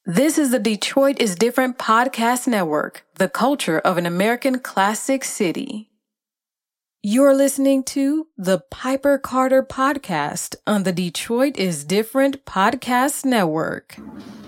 This is the Detroit is Different podcast network, the culture of an American classic city. You're listening to the Piper Carter podcast on the Detroit is Different podcast network.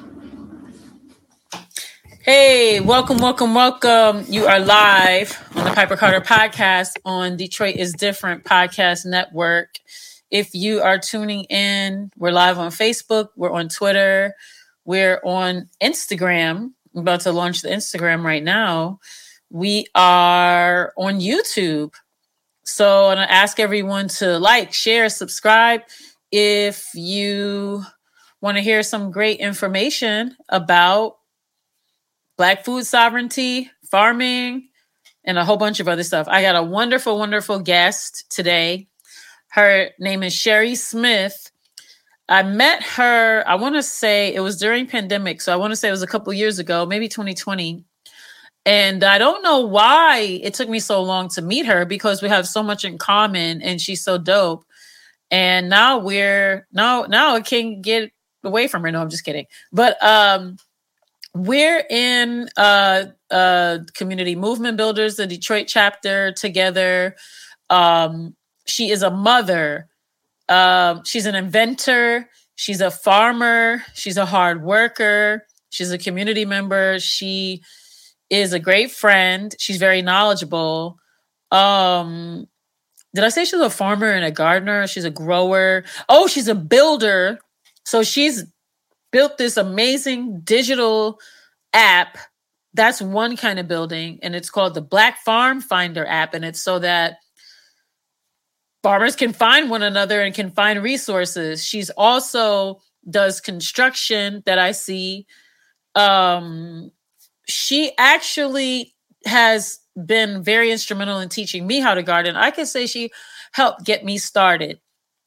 Hey, welcome. You are live on the Piper Carter podcast on Detroit is Different podcast network. If you are tuning in, we're live on Facebook, we're on Twitter, we're on Instagram. I'm about to launch the Instagram right now. We are on YouTube. So I'm going to ask everyone to like, share, subscribe. If you want to hear some great information about Black food sovereignty, farming, and a whole bunch of other stuff. I got a wonderful, wonderful guest today. Her name is Sherry Smith. I met her, I want to say it was during pandemic. So I want to say it was a couple years ago, maybe 2020. And I don't know why it took me so long to meet her because we have so much in common and she's so dope. And now I can't get away from her. No, I'm just kidding. But we're in Community Movement Builders, the Detroit chapter together. She is a mother. She's an inventor. She's a farmer. She's a hard worker. She's a community member. She is a great friend. She's very knowledgeable. Did I say she's a farmer and a gardener? She's a grower. Oh, she's a builder. So she's built this amazing digital app. That's one kind of building, and it's called the Black Farm Finder app, and it's so that farmers can find one another and can find resources. She's also does construction that I see. She actually has been very instrumental in teaching me how to garden. I can say she helped get me started.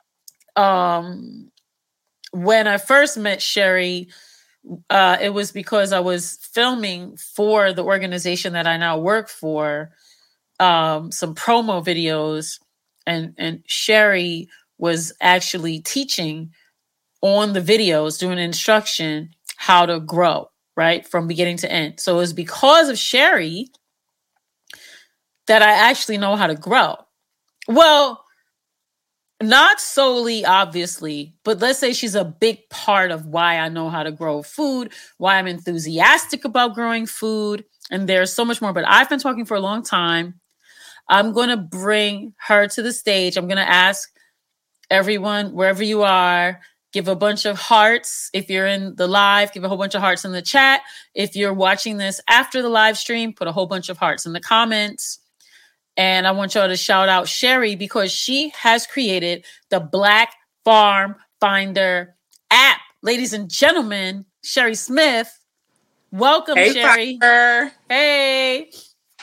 When I first met Sherry, it was because I was filming for the organization that I now work for, some promo videos, and Sherry was actually teaching on the videos, doing instruction, how to grow, right? From beginning to end. So it was because of Sherry that I actually know how to grow. Well, not solely, obviously, but let's say she's a big part of why I know how to grow food, why I'm enthusiastic about growing food. And there's so much more, but I've been talking for a long time. I'm going to bring her to the stage. I'm going to ask everyone, wherever you are, give a bunch of hearts. If you're in the live, give a whole bunch of hearts in the chat. If you're watching this after the live stream, put a whole bunch of hearts in the comments. And I want y'all to shout out Sherry because she has created the Black Farm Finder app. Ladies and gentlemen, Sherry Smith. Welcome, hey, Sherry. Piper. Hey.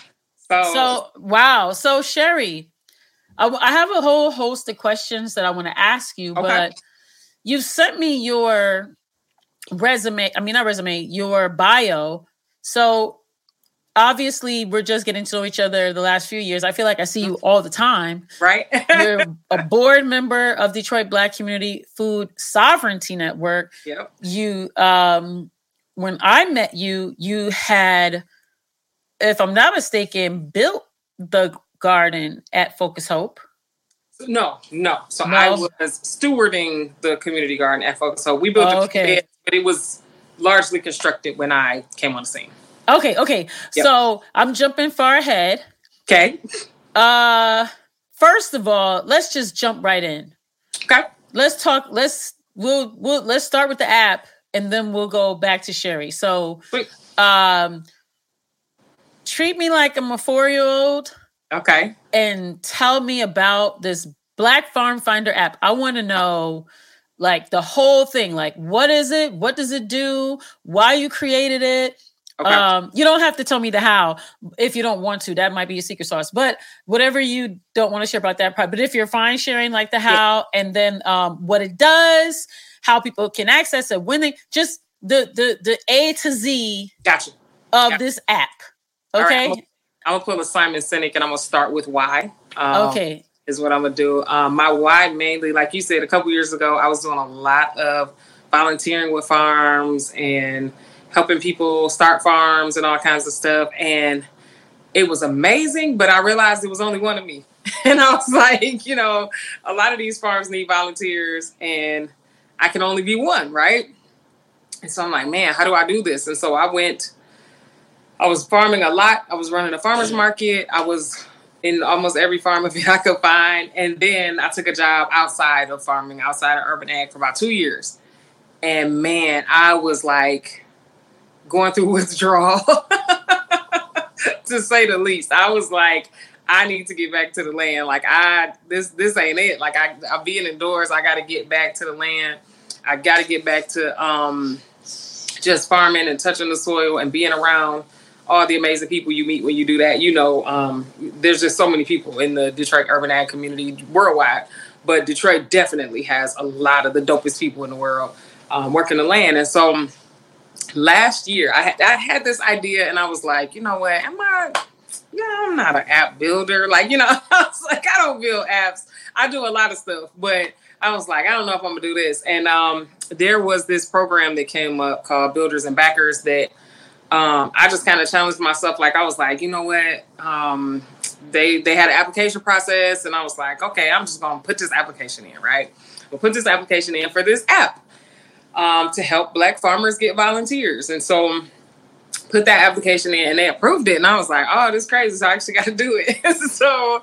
So Sherry, I have a whole host of questions that I want to ask you, but you sent me your your bio. So obviously, we're just getting to know each other the last few years. I feel like I see you all the time. Right. You're a board member of Detroit Black Community Food Sovereignty Network. Yep. You, when I met you, you had, if I'm not mistaken, built the garden at Focus Hope. No. So I was stewarding the community garden at Focus Hope. We built a bed, but it was largely constructed when I came on the scene. Okay. Yep. So I'm jumping far ahead. Okay. First of all, let's just jump right in. Okay. Let's talk. Let's start with the app, and then we'll go back to Sherry. So, treat me like I'm a 4-year-old. Okay. And tell me about this Black Farm Finder app. I want to know, like, the whole thing. Like, what is it? What does it do? Why you created it? Okay. You don't have to tell me the how if you don't want to. That might be a secret sauce. But whatever you don't want to share about that part. But if you're fine sharing like the how and then what it does, how people can access it, when they just the A to Z of this app. Okay. Right, I'm gonna pull a Simon Sinek and I'm gonna start with why. Okay. Is what I'm gonna do. My why mainly, like you said, a couple years ago, I was doing a lot of volunteering with farms and helping people start farms and all kinds of stuff. And it was amazing, but I realized it was only one of me. And I was like, you know, a lot of these farms need volunteers and I can only be one, right? And so I'm like, man, how do I do this? And so I was farming a lot. I was running a farmer's market. I was in almost every farm event I could find. And then I took a job outside of farming, outside of urban ag for about 2 years. And man, I was like going through withdrawal, to say the least. I was like, I need to get back to the land. Like this ain't it. Like I'm being indoors. I got to get back to the land. I got to get back to just farming and touching the soil and being around all the amazing people you meet when you do that. You know, there's just so many people in the Detroit urban ag community worldwide, but Detroit definitely has a lot of the dopest people in the world working the land. And so last year I had this idea and I was like, you know what, I'm not an app builder. Like, you know, I was like, I don't build apps. I do a lot of stuff, but I was like, I don't know if I'm gonna do this. And there was this program that came up called Builders and Backers that I just kind of challenged myself. Like, I was like, you know what? They had an application process, and I was like, okay, I'm just gonna put this application in, right? We'll put this application in for this app to help Black farmers get volunteers. And so put that application in, and they approved it. And I was like, oh, this is crazy. So I actually got to do it. So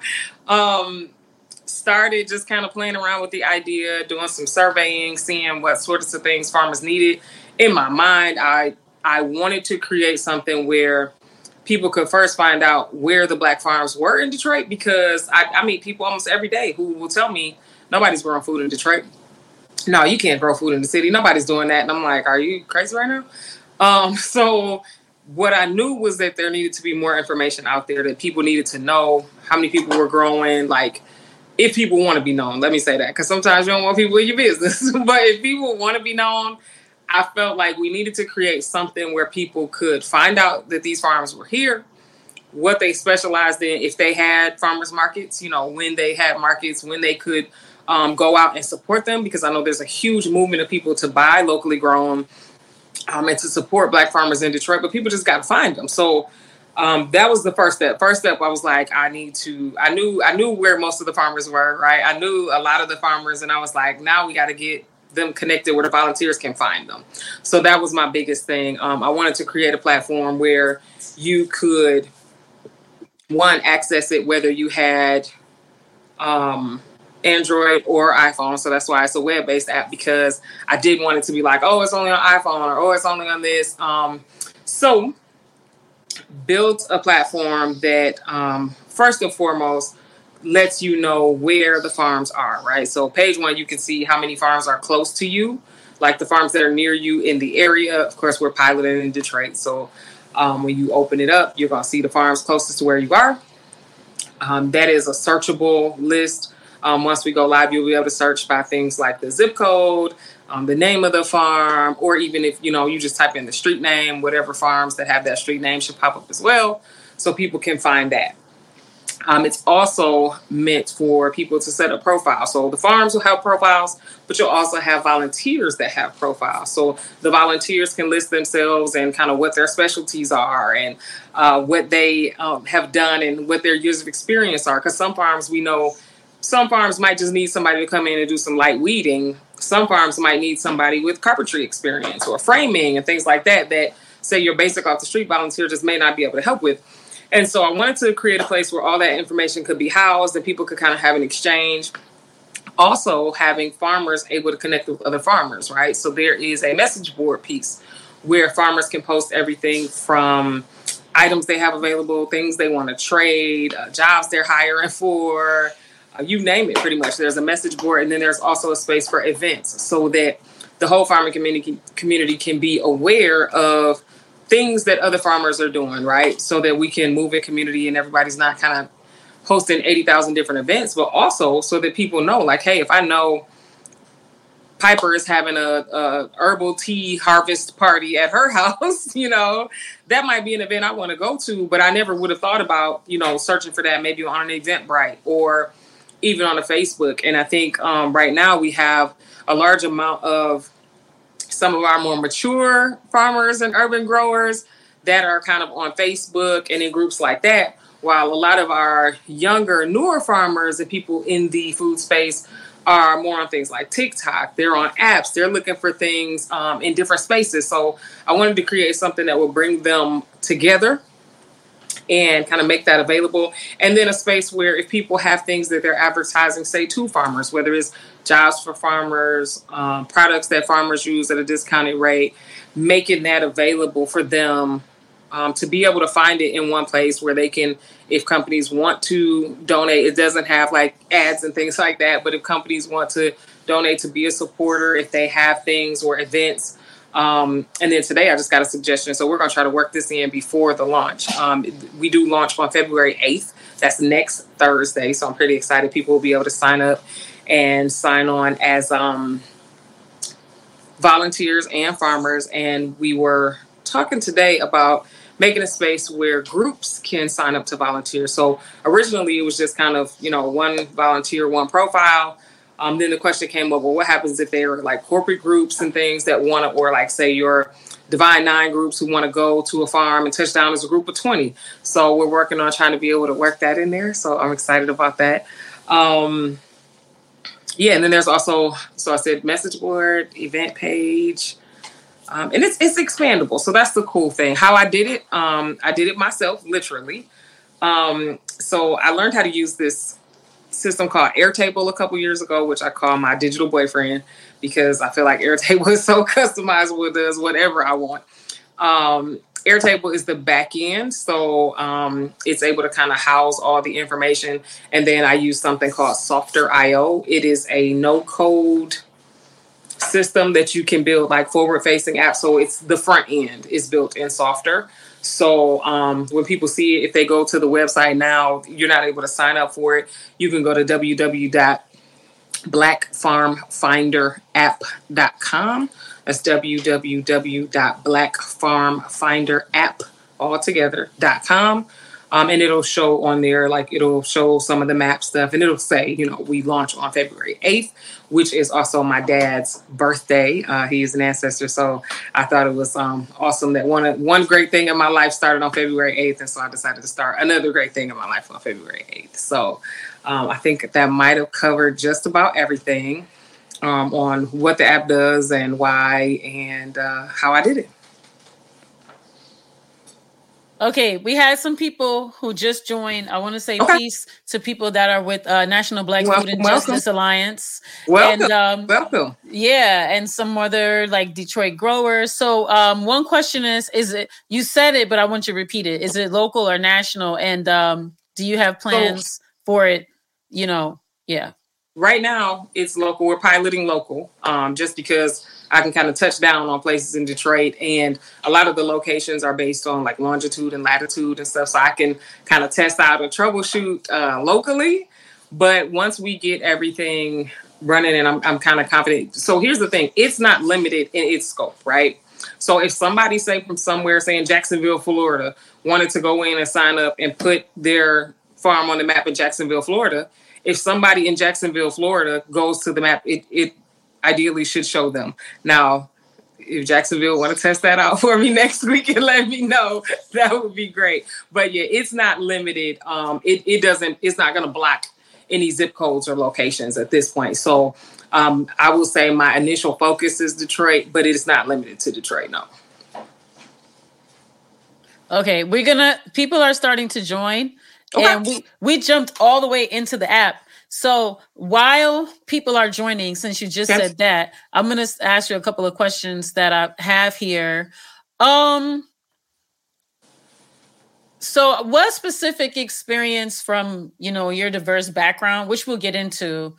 started just kind of playing around with the idea, doing some surveying, seeing what sorts of things farmers needed. In my mind, I wanted to create something where people could first find out where the Black farms were in Detroit, because I meet people almost every day who will tell me nobody's growing food in Detroit. No, you can't grow food in the city. Nobody's doing that. And I'm like, are you crazy right now? So what I knew was that there needed to be more information out there, that people needed to know how many people were growing, like, if people want to be known. Let me say that, because sometimes you don't want people in your business. But if people want to be known, I felt like we needed to create something where people could find out that these farms were here, what they specialized in, if they had farmers markets, you know, when they had markets, when they could go out and support them, because I know there's a huge movement of people to buy locally grown and to support Black farmers in Detroit, but people just got to find them. So that was the first step. First step, I was like, I knew where most of the farmers were, right? I knew a lot of the farmers, and I was like, now we got to get them connected where the volunteers can find them. So that was my biggest thing. I wanted to create a platform where you could, one, access it whether you had Android or iPhone. So that's why it's a web-based app, because I did want it to be like, oh, it's only on iPhone, or oh, it's only on this. So built a platform that first and foremost lets you know where the farms are, right? So page one, you can see how many farms are close to you, like the farms that are near you in the area. Of course, we're piloted in Detroit. So when you open it up, you're going to see the farms closest to where you are. That is a searchable list. Once we go live, you'll be able to search by things like the zip code, the name of the farm, or even if, you know, you just type in the street name, whatever farms that have that street name should pop up as well, so people can find that. It's also meant for people to set up profiles. So the farms will have profiles, but you'll also have volunteers that have profiles. So the volunteers can list themselves and kind of what their specialties are, and what they have done and what their years of experience are. Because some farms, we know, some farms might just need somebody to come in and do some light weeding. Some farms might need somebody with carpentry experience or framing and things like that, that say your basic off the street volunteer just may not be able to help with. And so I wanted to create a place where all that information could be housed and people could kind of have an exchange. Also having farmers able to connect with other farmers, right? So there is a message board piece where farmers can post everything from items they have available, things they want to trade, jobs they're hiring for, you name it, pretty much. There's a message board, and then there's also a space for events so that the whole farming community can be aware of things that other farmers are doing, right? So that we can move in community and everybody's not kind of hosting 80,000 different events, but also so that people know, like, hey, if I know Piper is having a herbal tea harvest party at her house, you know, that might be an event I want to go to, but I never would have thought about, you know, searching for that maybe on an Eventbrite or even on a Facebook. And I think right now we have a large amount of some of our more mature farmers and urban growers that are kind of on Facebook and in groups like that, while a lot of our younger, newer farmers and people in the food space are more on things like TikTok. They're on apps. They're looking for things in different spaces. So I wanted to create something that will bring them together and kind of make that available. And then a space where if people have things that they're advertising, say, to farmers, whether it's jobs for farmers, products that farmers use at a discounted rate, making that available for them to be able to find it in one place where they can, if companies want to donate, it doesn't have like ads and things like that, but if companies want to donate to be a supporter, if they have things or events. And then today I just got a suggestion. So we're going to try to work this in before the launch. We do launch on February 8th. That's next Thursday. So I'm pretty excited. People will be able to sign up and sign on as volunteers and farmers. And we were talking today about making a space where groups can sign up to volunteer. So originally it was just kind of, one volunteer, one profile. Then the question came up, well, what happens if they are like corporate groups and things that want to, or like say your Divine Nine groups who want to go to a farm and touch down as a group of 20. So we're working on trying to be able to work that in there. So I'm excited about that. And then there's also, so I said message board, event page, and it's expandable. So that's the cool thing. How I did it myself, literally. So I learned how to use this system called Airtable a couple years ago, which I call my digital boyfriend because I feel like Airtable is so customizable. It does whatever I want. Airtable is the back end. So it's able to kind of house all the information. And then I use something called Softer.io. It is a no-code system that you can build like forward-facing apps. So it's the front end is built in Softer. So when people see it, if they go to the website now, you're not able to sign up for it. You can go to www.blackfarmfinderapp.com. That's www.blackfarmfinderapp.com. And it'll show on there, like it'll show some of the map stuff, and it'll say, we launch on February 8th, which is also my dad's birthday. He is an ancestor, so I thought it was awesome that one great thing in my life started on February 8th, and so I decided to start another great thing in my life on February 8th. So I think that might have covered just about everything on what the app does and why and how I did it. Okay, we had some people who just joined. I want to say peace to people that are with National Black Food and Justice Alliance. Welcome. And, welcome. Yeah, and some other like Detroit growers. So one question is it, you said it, but I want you to repeat it. Is it local or national? And do you have plans for it? Yeah. Right now, it's local. We're piloting local just because I can kind of touch down on places in Detroit. And a lot of the locations are based on like longitude and latitude and stuff. So I can kind of test out and troubleshoot locally. But once we get everything running and I'm kind of confident. So here's the thing. It's not limited in its scope, right? So if somebody, say from somewhere, say in Jacksonville, Florida, wanted to go in and sign up and put their farm on the map in Jacksonville, Florida, if somebody in Jacksonville, Florida goes to the map, it ideally should show them. Now, if Jacksonville want to test that out for me next week and let me know, that would be great. But yeah, it's not limited. It's not going to block any zip codes or locations at this point. So I will say my initial focus is Detroit, but it is not limited to Detroit, no. Okay, people are starting to join. Okay. And we jumped all the way into the app. So while people are joining, since you just said that, I'm going to ask you a couple of questions that I have here. So what specific experience from, your diverse background, which we'll get into,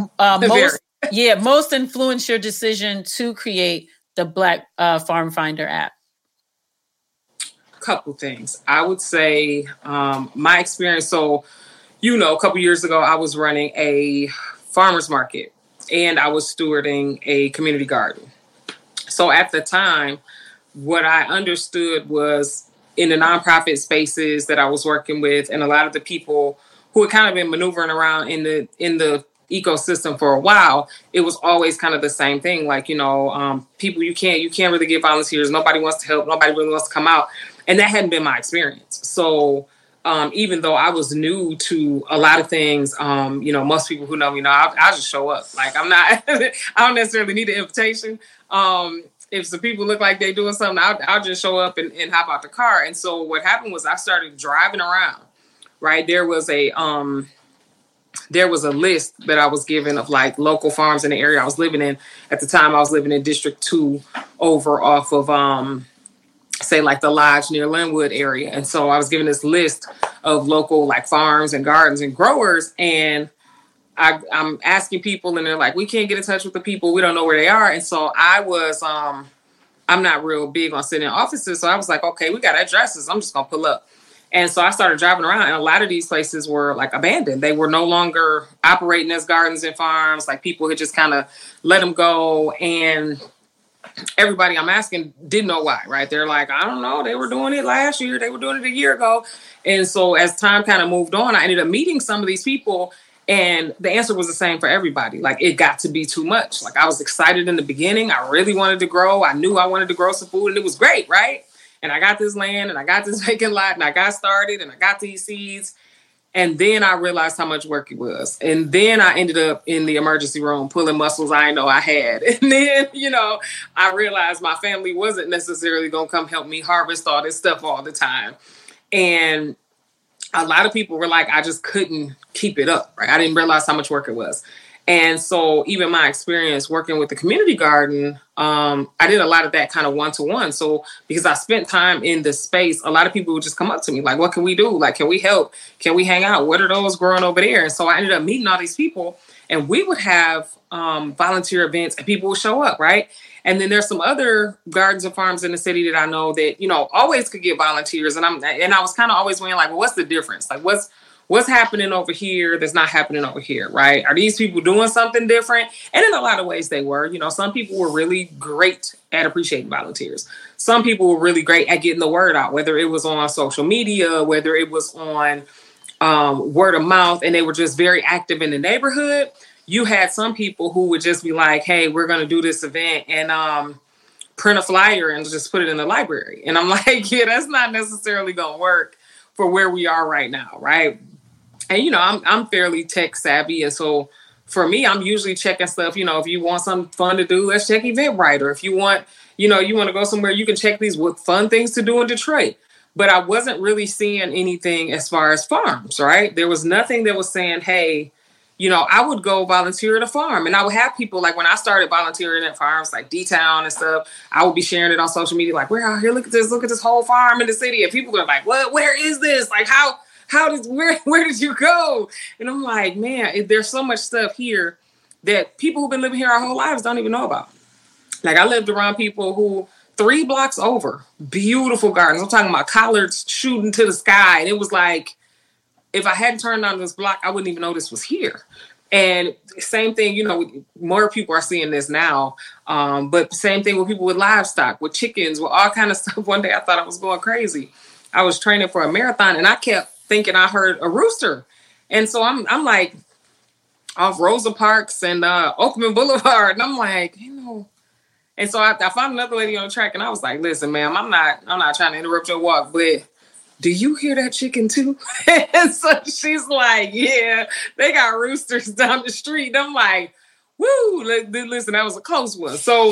most influenced your decision to create the Black Farm Finder app? Couple things. I would say my experience. So, a couple years ago, I was running a farmer's market and I was stewarding a community garden. So at the time, what I understood was in the nonprofit spaces that I was working with and a lot of the people who had kind of been maneuvering around in the ecosystem for a while, it was always kind of the same thing. Like, people, you can't really get volunteers. Nobody wants to help. Nobody really wants to come out. And that hadn't been my experience. So even though I was new to a lot of things, most people who know me know I'll just show up. Like, I'm not, I don't necessarily need an invitation. If some people look like they're doing something, I'll just show up and hop out the car. And so what happened was I started driving around, right? There was a list that I was given of like local farms in the area I was living in. At the time, I was living in District 2 over off of, say like the Lodge near Linwood area. And so I was given this list of local like farms and gardens and growers. And I'm asking people and they're like, we can't get in touch with the people. We don't know where they are. And so I was, I'm not real big on sitting in offices. So I was like, okay, we got addresses. I'm just going to pull up. And so I started driving around, and a lot of these places were like abandoned. They were no longer operating as gardens and farms. Like, people had just kind of let them go. And everybody I'm asking didn't know why, right? They're like, I don't know. They were doing it last year. They were doing it a year ago. And so as time kind of moved on, I ended up meeting some of these people, and the answer was the same for everybody. Like, it got to be too much. Like, I was excited in the beginning. I really wanted to grow. I knew I wanted to grow some food, and it was great, right? And I got this land, and I got this vacant lot, and I got started, and I got these seeds. And then I realized how much work it was. And then I ended up in the emergency room pulling muscles I didn't know I had. And then, I realized my family wasn't necessarily going to come help me harvest all this stuff all the time. And a lot of people were like, I just couldn't keep it up, right? I didn't realize how much work it was. And so even my experience working with the community garden, I did a lot of that kind of one-to-one. So because I spent time in this space, a lot of people would just come up to me like, what can we do? Like, can we help? Can we hang out? What are those growing over there? And so I ended up meeting all these people, and we would have volunteer events, and people would show up, right? And then there's some other gardens and farms in the city that I know that, always could get volunteers. And I was kind of always wondering, like, well, what's the difference? Like, what's happening over here that's not happening over here, right? Are these people doing something different? And in a lot of ways they were. Some people were really great at appreciating volunteers. Some people were really great at getting the word out, whether it was on social media, whether it was on word of mouth, and they were just very active in the neighborhood. You had some people who would just be like, hey, we're going to do this event, and print a flyer and just put it in the library. And I'm like, yeah, that's not necessarily going to work for where we are right now, right? And, I'm fairly tech savvy. And so for me, I'm usually checking stuff. If you want something fun to do, let's check Eventbrite. Or if you want, you want to go somewhere, you can check these fun things to do in Detroit. But I wasn't really seeing anything as far as farms, right? There was nothing that was saying, hey, I would go volunteer at a farm. And I would have people, like, when I started volunteering at farms like D-Town and stuff, I would be sharing it on social media. Like, we're out here, look at this whole farm in the city. And people are like, what? Where is this? Like, where did you go? And I'm like, man, there's so much stuff here that people who've been living here our whole lives don't even know about. Like, I lived around people who 3 blocks over, beautiful gardens. I'm talking about collards shooting to the sky. And it was like, if I hadn't turned on this block, I wouldn't even know this was here. And same thing, more people are seeing this now. But same thing with people with livestock, with chickens, with all kind of stuff. One day I thought I was going crazy. I was training for a marathon, and I kept thinking I heard a rooster. And so I'm like off Rosa Parks and Oakman Boulevard. And I'm like, And so I found another lady on the track, and I was like, listen, ma'am, I'm not trying to interrupt your walk, but do you hear that chicken too? And so she's like, yeah, they got roosters down the street. And I'm like, woo, listen, that was a close one. So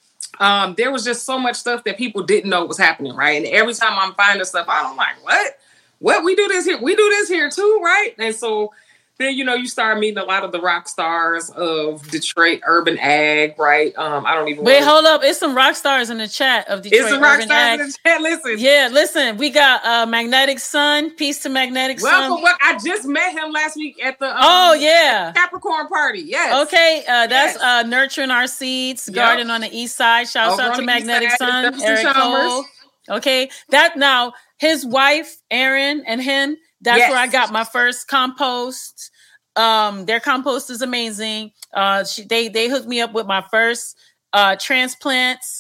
there was just so much stuff that people didn't know was happening, right? And every time I'm finding stuff, I'm like, what? We do this here. We do this here too, right? And so then, you start meeting a lot of the rock stars of Detroit urban ag, right? I don't even wait. Hold up, it's some rock stars in the chat of Detroit. It's some rock stars ag. In the chat. Listen, yeah, listen. We got Magnetic Sun. Peace to Magnetic Sun. Well, I just met him last week at the Capricorn party. Yes. Okay, that's Nurturing Our Seeds Garden on the East Side. Shouts out to Magnetic Sun, Eric Cole. Okay, that now his wife Erin and him. That's where I got my first compost. Their compost is amazing. They hooked me up with my first transplants.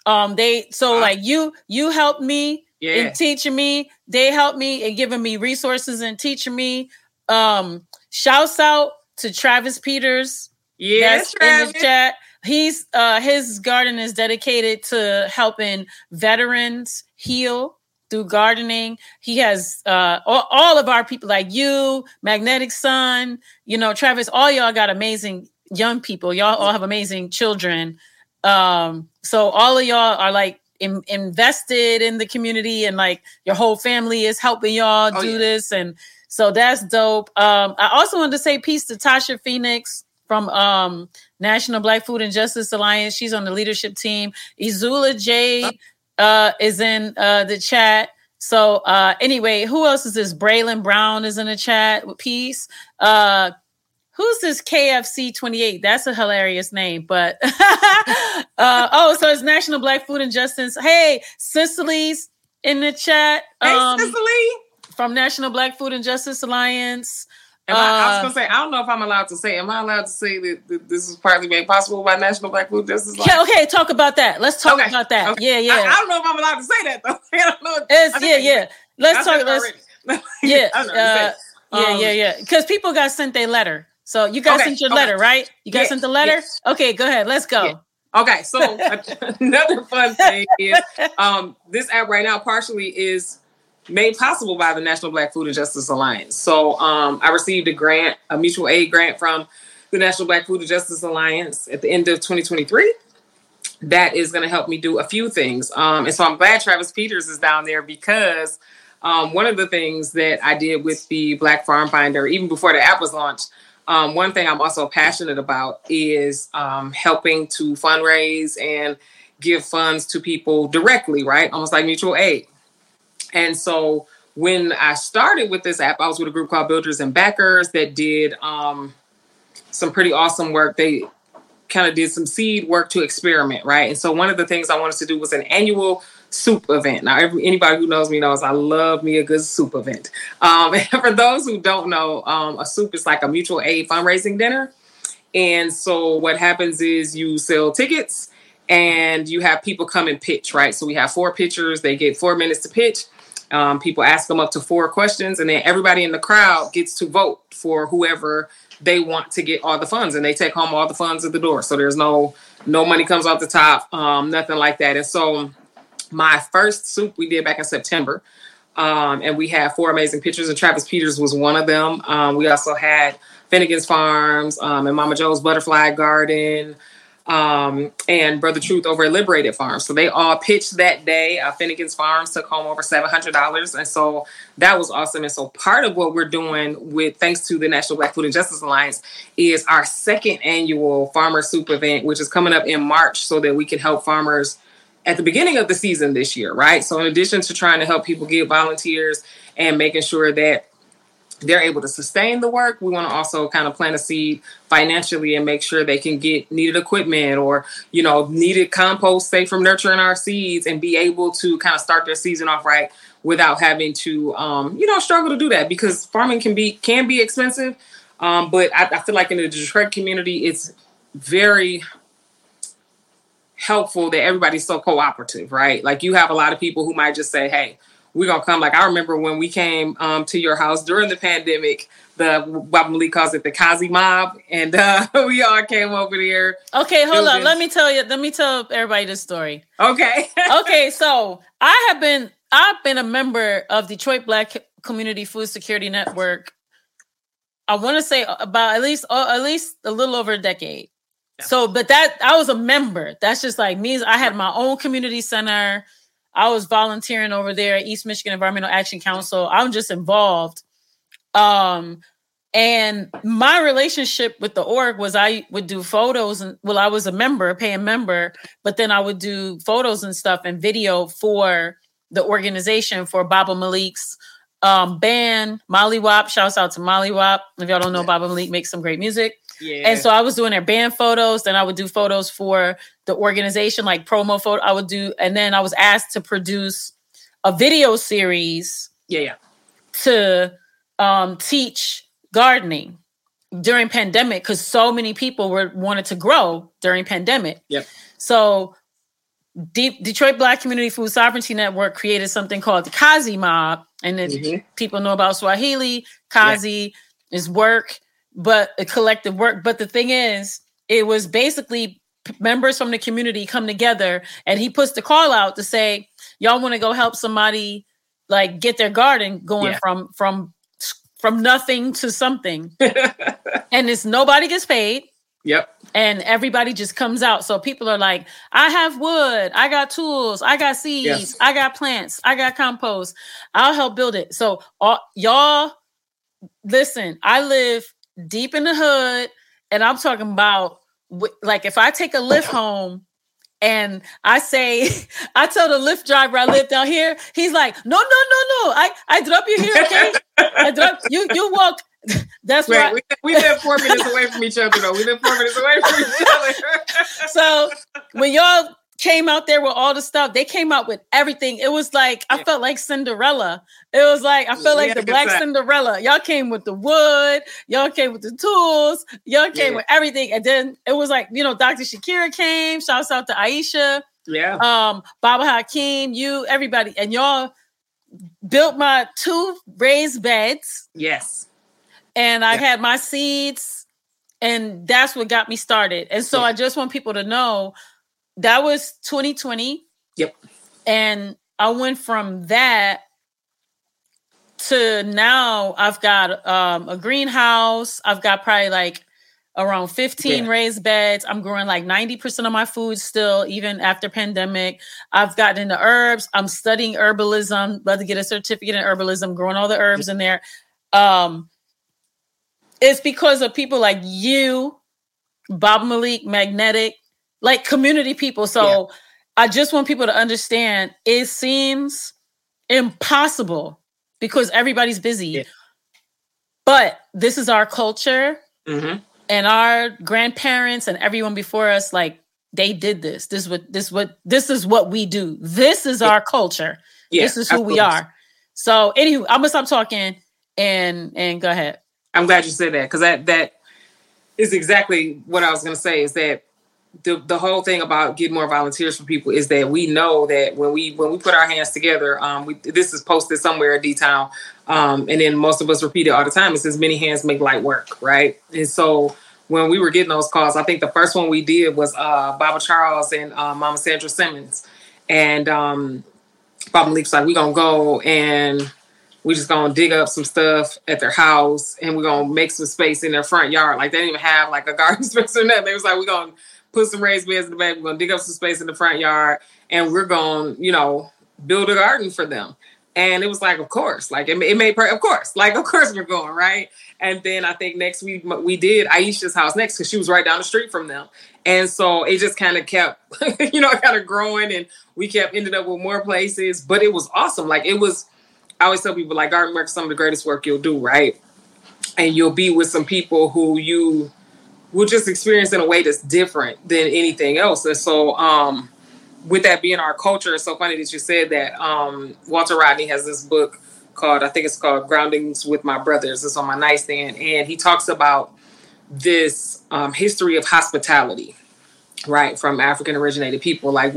Like you helped me in teaching me. They helped me in giving me resources and teaching me. Shouts out to Travis Peters. Yes, Travis. In the chat. He's his garden is dedicated to helping veterans heal through gardening. He has all of our people like you, Magnetic Sun, Travis, all y'all got amazing young people. Y'all all have amazing children. So all of y'all are like invested in the community, and like your whole family is helping y'all do this. And so that's dope. I also wanted to say peace to Tasha Phoenix from National Black Food and Justice Alliance. She's on the leadership team. Izula Jade is in the chat. So anyway, who else is this? Braylon Brown is in the chat with peace. Who's this KFC 28? That's a hilarious name, but so it's National Black Food and Justice. Hey, Cicely's in the chat. Hey, Cicely. From National Black Food and Justice Alliance. I was going to say, I don't know if I'm allowed to say, am I allowed to say that this is partly made possible by National Black Food Justice Alliance? Okay, talk about that. Let's talk about that. Okay. Yeah. I don't know if I'm allowed to say that, though. I don't know. Let's talk. Yeah. Because people got sent their letter. So you guys sent your letter, right? You guys sent the letter? Yes. Okay, go ahead. Let's go. Yeah. Okay, so another fun thing is this app right now partially is made possible by the National Black Food and Justice Alliance. So I received a mutual aid grant from the National Black Food and Justice Alliance at the end of 2023. That is going to help me do a few things. And so I'm glad Travis Peters is down there, because one of the things that I did with the Black Farm Finder, even before the app was launched, one thing I'm also passionate about is helping to fundraise and give funds to people directly, right? Almost like mutual aid. And so when I started with this app, I was with a group called Builders and Backers that did some pretty awesome work. They kind of did some seed work to experiment, right? And so one of the things I wanted to do was an annual soup event. Now, anybody who knows me knows I love me a good soup event. And for those who don't know, a soup is like a mutual aid fundraising dinner. And so what happens is you sell tickets and you have people come and pitch, right? So we have 4 pitchers. They get 4 minutes to pitch. People ask them up to 4 questions, and then everybody in the crowd gets to vote for whoever they want to get all the funds, and they take home all the funds at the door. So there's no money comes off the top, nothing like that. And so my first soup we did back in September, and we had 4 amazing pitchers, and Travis Peters was one of them. We also had Finnegan's Farms and Mama Jo's Butterfly Garden, and Brother Truth over at Liberated Farms. So they all pitched that day. Finnegan's Farms took home over $700. And so that was awesome. And so part of what we're doing with, thanks to the National Black Food and Justice Alliance, is our 2nd annual Farmer Soup event, which is coming up in March, so that we can help farmers at the beginning of the season this year, right? So in addition to trying to help people get volunteers and making sure that they're able to sustain the work, we want to also kind of plant a seed financially and make sure they can get needed equipment or, needed compost, say, from nurturing our seeds, and be able to kind of start their season off right without having to, struggle to do that, because farming can be expensive. But I feel like in the Detroit community, it's very helpful that everybody's so cooperative, right? Like you have a lot of people who might just say, hey, we're going to come. Like I remember when we came to your house during the pandemic, Baba Malik calls it the Kazi mob. And we all came over there. Okay, hold on. Let me tell everybody this story. Okay. Okay, so I've been a member of Detroit Black Community Food Security Network. I want to say about at least a little over a decade. Yeah. So, but I was a member. That's just like me. I had my own community center. I was volunteering over there at East Michigan Environmental Action Council. I'm just involved. And my relationship with the org was I would do photos I was a member, paying member, but then I would do photos and stuff and video for the organization, for Baba Malik's band, Molly Wop. Shouts out to Molly Wop. If y'all don't know, Baba Malik makes some great music. Yeah. And so I was doing their band photos. Then I would do photos for the organization, like promo photo I would do. And then I was asked to produce a video series to teach gardening during pandemic, because so many people wanted to grow during pandemic. Yep. So Detroit Black Community Food Sovereignty Network created something called the Kazi Mob. And then people know about Swahili. Kazi is work. but a collective work. But the thing is, it was basically members from the community come together, and he puts the call out to say, y'all want to go help somebody like get their garden going from nothing to something. And it's nobody gets paid. Yep. And everybody just comes out. So people are like, I have wood, I got tools, I got seeds, I got plants, I got compost. I'll help build it. So y'all, listen, I live deep in the hood, and I'm talking about like if I take a lift home and I say, I tell the Lyft driver I live down here, he's like, no. I drop you here, okay? I drop you walk. That's right. We live 4 minutes away from each other, though. We live 4 minutes away from each other. So when y'all came out there with all the stuff, they came out with everything. It was like, I felt like Cinderella. It was like, I felt like the Black Cinderella. Y'all came with the wood. Y'all came with the tools. Y'all came with everything. And then it was like, Dr. Shakira came. Shouts out to Aisha. Yeah. Baba Hakeem, everybody. And y'all built my 2 raised beds. Yes. And I had my seeds, and that's what got me started. And so I just want people to know that was 2020. Yep. And I went from that to now I've got a greenhouse. I've got probably like around 15 raised beds. I'm growing like 90% of my food still, even after pandemic. I've gotten into herbs. I'm studying herbalism, about to get a certificate in herbalism, growing all the herbs in there. It's because of people like you, Bob Malik, Magnetic, like community people. So I just want people to understand it seems impossible because everybody's busy. Yeah. But this is our culture, and our grandparents and everyone before us, like they did this. This is what we do. This is our culture. Yeah, this is who we are. So anywho, I'm gonna stop talking and go ahead. I'm glad you said that, because that is exactly what I was going to say, is that the whole thing about getting more volunteers for people is that we know that when we put our hands together, this is posted somewhere at D-Town, and then most of us repeat it all the time. It says many hands make light work, right? And so when we were getting those calls, I think the first one we did was Baba Charles and Mama Sandra Simmons. And Baba Malik's like, we're going to go and we just going to dig up some stuff at their house, and we're going to make some space in their front yard. Like, they didn't even have like a garden space or nothing. They was like, we're going to put some raised beds in the back. We're going to dig up some space in the front yard, and we're going to, build a garden for them. And it was like, of course, like it made, of course we're going, right? And then I think next week we did Aisha's house next, because she was right down the street from them. And so it just kind of kept, kind of growing, and we ended up with more places, but it was awesome. Like, it was, I always tell people, like, garden work is some of the greatest work you'll do, right? And you'll be with some people who you will just experience in a way that's different than anything else. And so with that being our culture, it's so funny that you said that. Walter Rodney has this book called, I think it's called Groundings with My Brothers. It's on my nightstand. And he talks about this history of hospitality, right, from African originated people. Like,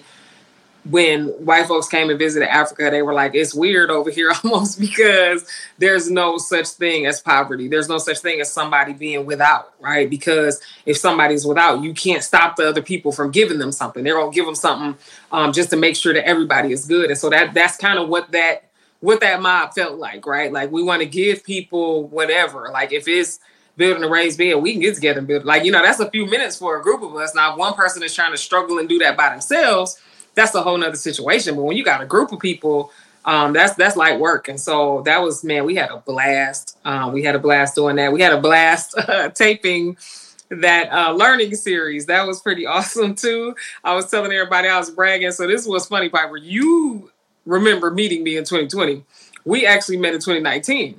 when white folks came and visited Africa, they were like, it's weird over here almost, because there's no such thing as poverty. There's no such thing as somebody being without, right? Because if somebody's without, you can't stop the other people from giving them something. They're going to give them something just to make sure that everybody is good. And so that's kind of what that mob felt like, right? Like, we want to give people whatever. Like, if it's building a raised bed, we can get together and build. Like, that's a few minutes for a group of us. Now, if one person is trying to struggle and do that by themselves, that's a whole nother situation. But when you got a group of people, that's light work. And so that was, man, we had a blast. We had a blast doing that. We had a blast taping that learning series. That was pretty awesome too. I was telling everybody I was bragging. So this was funny, Piper. You remember meeting me in 2020. We actually met in 2019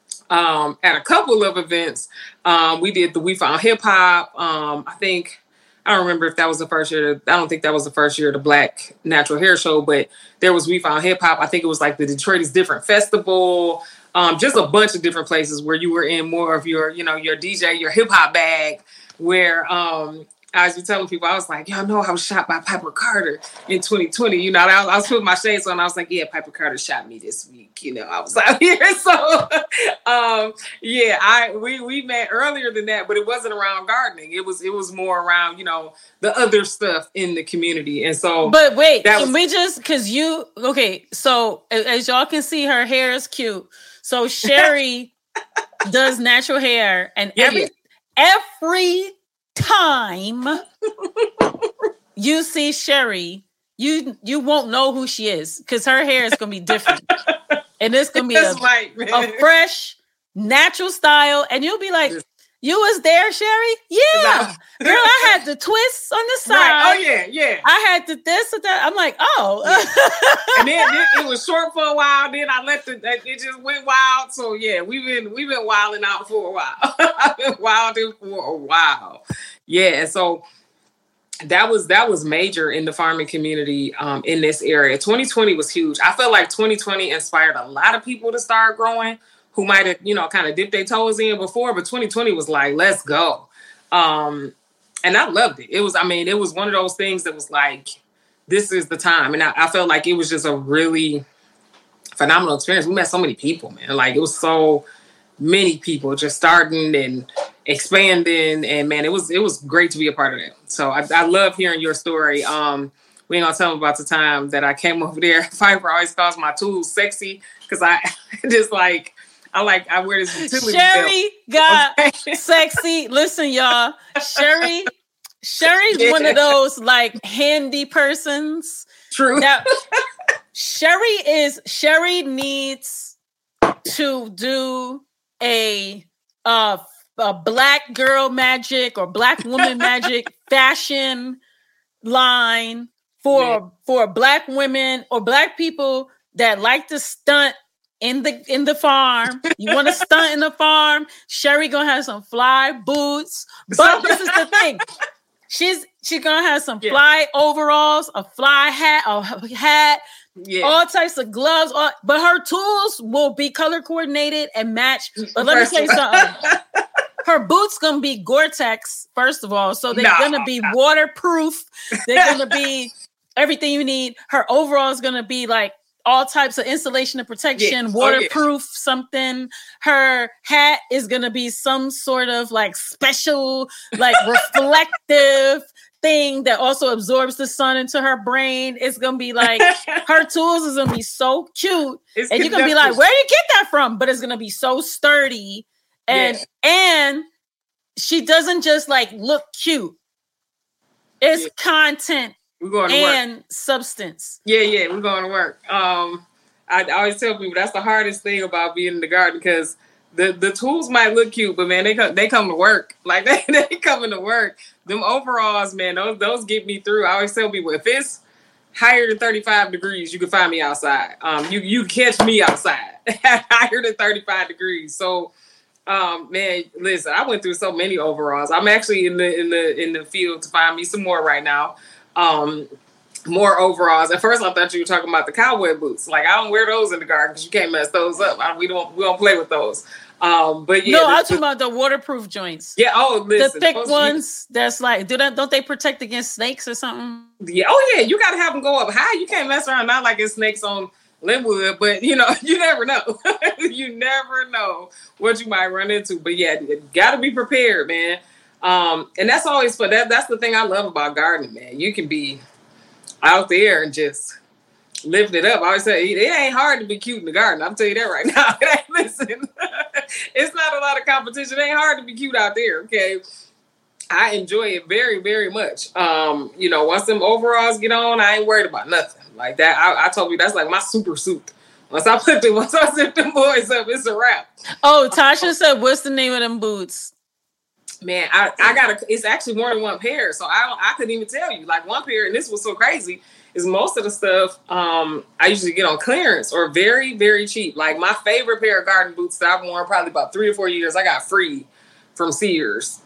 at a couple of events. We did the We Found Hip Hop. I don't remember if that was the first year. I don't think that was the first year of the Black Natural Hair Show, but there was We Found Hip Hop. I think it was like the Detroit is Different Festival. Just a bunch of different places where you were in more of your, your DJ, your hip hop bag, where I was telling people, I was like, y'all know I was shot by Piper Carter in 2020. You know, I was putting my shades on. I was like, yeah, Piper Carter shot me this week. You know, I was out here. So, we met earlier than that, but it wasn't around gardening. It was more around, you know, the other stuff in the community. And so, but wait, so as y'all can see, her hair is cute. So Sherry does natural hair, and every time you see Sherry, you won't know who she is because her hair is gonna be different, and it's gonna be a fresh, natural style, and you'll be like, "You was there, Sherry? Yeah, girl, I had the twists on the side. Right. Oh yeah. I had the this and that. I'm like, oh, and then it was short for a while. Then I it just went wild. So yeah, we've been wilding out for a while. I've been wilding for a while. Yeah, and so that was major in the farming community in this area. 2020 was huge. I felt like 2020 inspired a lot of people to start growing who might have, you know, kind of dipped their toes in before, but 2020 was like, let's go. And I loved it. It was one of those things that was like, this is the time. And I felt like it was just a really phenomenal experience. We met so many people, man. Like, it was so many people just starting and expanding. And man, it was great to be a part of that. So I love hearing your story. We ain't gonna tell them about the time that I came over there. Piper always calls my tools sexy because I just like, I wear this utility Sherry belt. Got sexy. Listen, y'all. Sherry's one of those like handy persons. True. Now, Sherry needs to do a black girl magic or black woman magic fashion line for black women or black people that like to stunt in the farm. You want to stunt in the farm? Sherry gonna have some fly boots. But this is the thing. She's gonna have some fly overalls, a fly hat, all types of gloves. But her tools will be color coordinated and match. But let me tell you something. Her boots gonna be Gore-Tex, first of all. So they're gonna be waterproof. They're gonna be everything you need. Her overall is gonna be like all types of insulation and protection, waterproof something. Her hat is going to be some sort of like special, like reflective thing that also absorbs the sun into her brain. It's going to be like, her tools is going to be so cute. And you're going to be like, where did you get that from? But it's going to be so sturdy. And she doesn't just like look cute. It's content. We're going to and work. Substance. Yeah, we're going to work. I always tell people that's the hardest thing about being in the garden because the tools might look cute, but man, they come to work. Like they coming to work. Them overalls, man, those get me through. I always tell people if it's higher than 35 degrees, you can find me outside. You catch me outside higher than 35 degrees. So. Man, listen, I went through so many overalls. I'm actually in the field to find me some more right now. More overalls. At first, I thought you were talking about the cowboy boots. Like, I don't wear those in the garden because you can't mess those up. We don't play with those. But yeah, I'm talking about the waterproof joints. Yeah. Oh, listen, the thick ones. That's like, don't they protect against snakes or something? Yeah. Oh, yeah. You got to have them go up high. You can't mess around. Not like it's snakes on Linwood, but you never know. You never know what you might run into. But yeah, you got to be prepared, man. And that's always fun. That's the thing I love about gardening, man. You can be out there and just lift it up. I always say it ain't hard to be cute in the garden. I'm telling you that right now. Listen, it's not a lot of competition. It ain't hard to be cute out there. Okay. I enjoy it very, very much. Once them overalls get on, I ain't worried about nothing like that. I told you that's like my super suit. Once I zip them boys up, it's a wrap. Oh, Tasha said, what's the name of them boots? Man, I got it's actually more than one pair. So I couldn't even tell you. Like one pair, and this was so crazy, is most of the stuff I usually get on clearance or very, very cheap. Like my favorite pair of garden boots that I've worn probably about 3 or 4 years, I got free from Sears.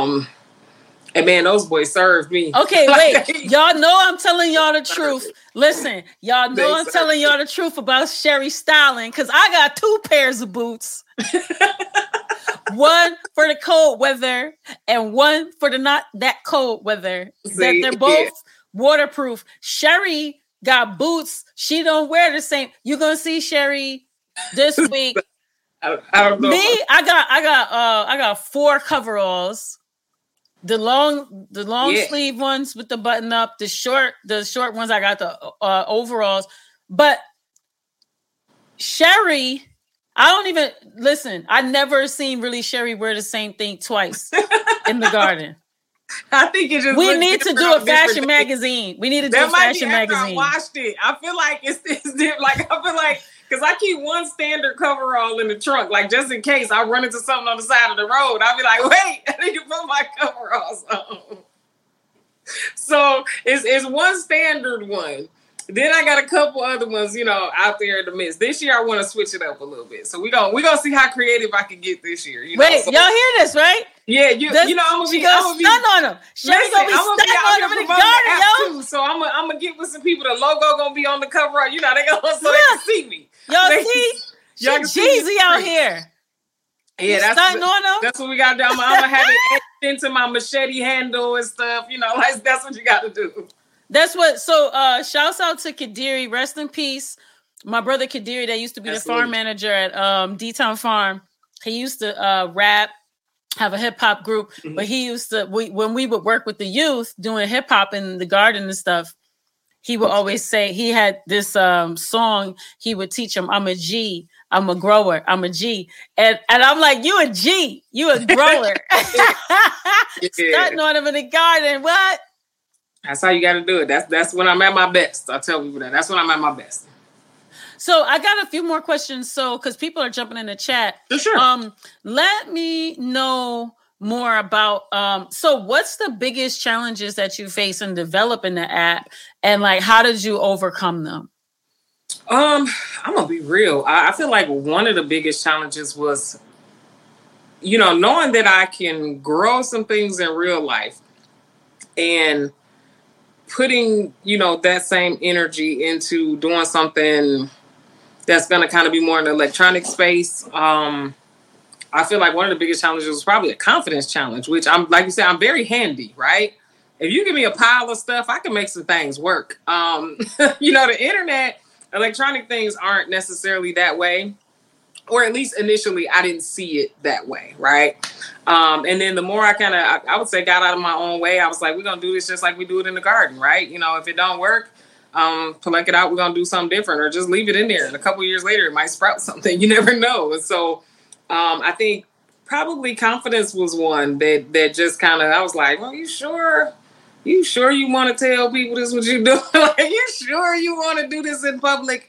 And man, those boys served me. Okay, wait. Y'all know I'm telling y'all the truth. Listen, y'all know I'm telling y'all the truth about Sherry styling because I got 2 pairs of boots. one for the cold weather and one for the not that cold weather. That they're both waterproof. Sherry got boots. She don't wear the same. You're gonna see Sherry this week. I don't know. Me, I got 4 coveralls. The long sleeve ones with the button up. The short ones. I got the overalls. But Sherry, I don't even listen. I never seen really Sherry wear the same thing twice in the garden. I think it just. We need to do a fashion magazine. We need to do a fashion magazine. I watched it. I feel like it's different. Like I feel like because I keep one standard coverall in the trunk, like just in case I run into something on the side of the road. I'll be like, wait, I need to put my coveralls on. So it's one standard one. Then I got a couple other ones, out there in the midst. This year I want to switch it up a little bit. So we gonna see how creative I can get this year. Wait, y'all hear this, right? Yeah, I'm gonna be stun on them. Sherry gonna be stunning on them in the garden, yo. So I'm gonna get with some people. The logo gonna be on the cover. They can see me. Y'all see? Y'all Jeezy out here. Yeah, that's what we gotta do. I'm gonna have it etched into my machete handle and stuff. That's what you gotta do. That's what. So, shouts out to Kadiri. Rest in peace, my brother Kadiri. That used to be the farm manager at D-Town Farm. He used to rap, have a hip hop group, but he used to. When we would work with the youth doing hip hop in the garden and stuff, he would always say he had this song. He would teach them, "I'm a G, I'm a grower, I'm a G," and I'm like, "You a G, you a grower." Starting on him in the garden. What? That's how you got to do it. That's when I'm at my best. I tell people that. That's when I'm at my best. So I got a few more questions. So because people are jumping in the chat. Sure. Let me know more about. So what's the biggest challenges that you face in developing the app, and like how did you overcome them? I'm gonna be real. I feel like one of the biggest challenges was, knowing that I can grow some things in real life, and putting, that same energy into doing something that's going to kind of be more in the electronic space. I feel like one of the biggest challenges was probably a confidence challenge, which like you said, I'm very handy, right? If you give me a pile of stuff, I can make some things work. The internet, electronic things aren't necessarily that way. Or at least initially, I didn't see it that way, right? And then the more I would say, got out of my own way, I was like, we're going to do this just like we do it in the garden, right? If it don't work, pluck it out, we're going to do something different, or just leave it in there. And a couple of years later, it might sprout something. You never know. And so I think probably confidence was one that just kind of, I was like, well, you sure you want to tell people this is what you're doing? Like, you sure you want to do this in public?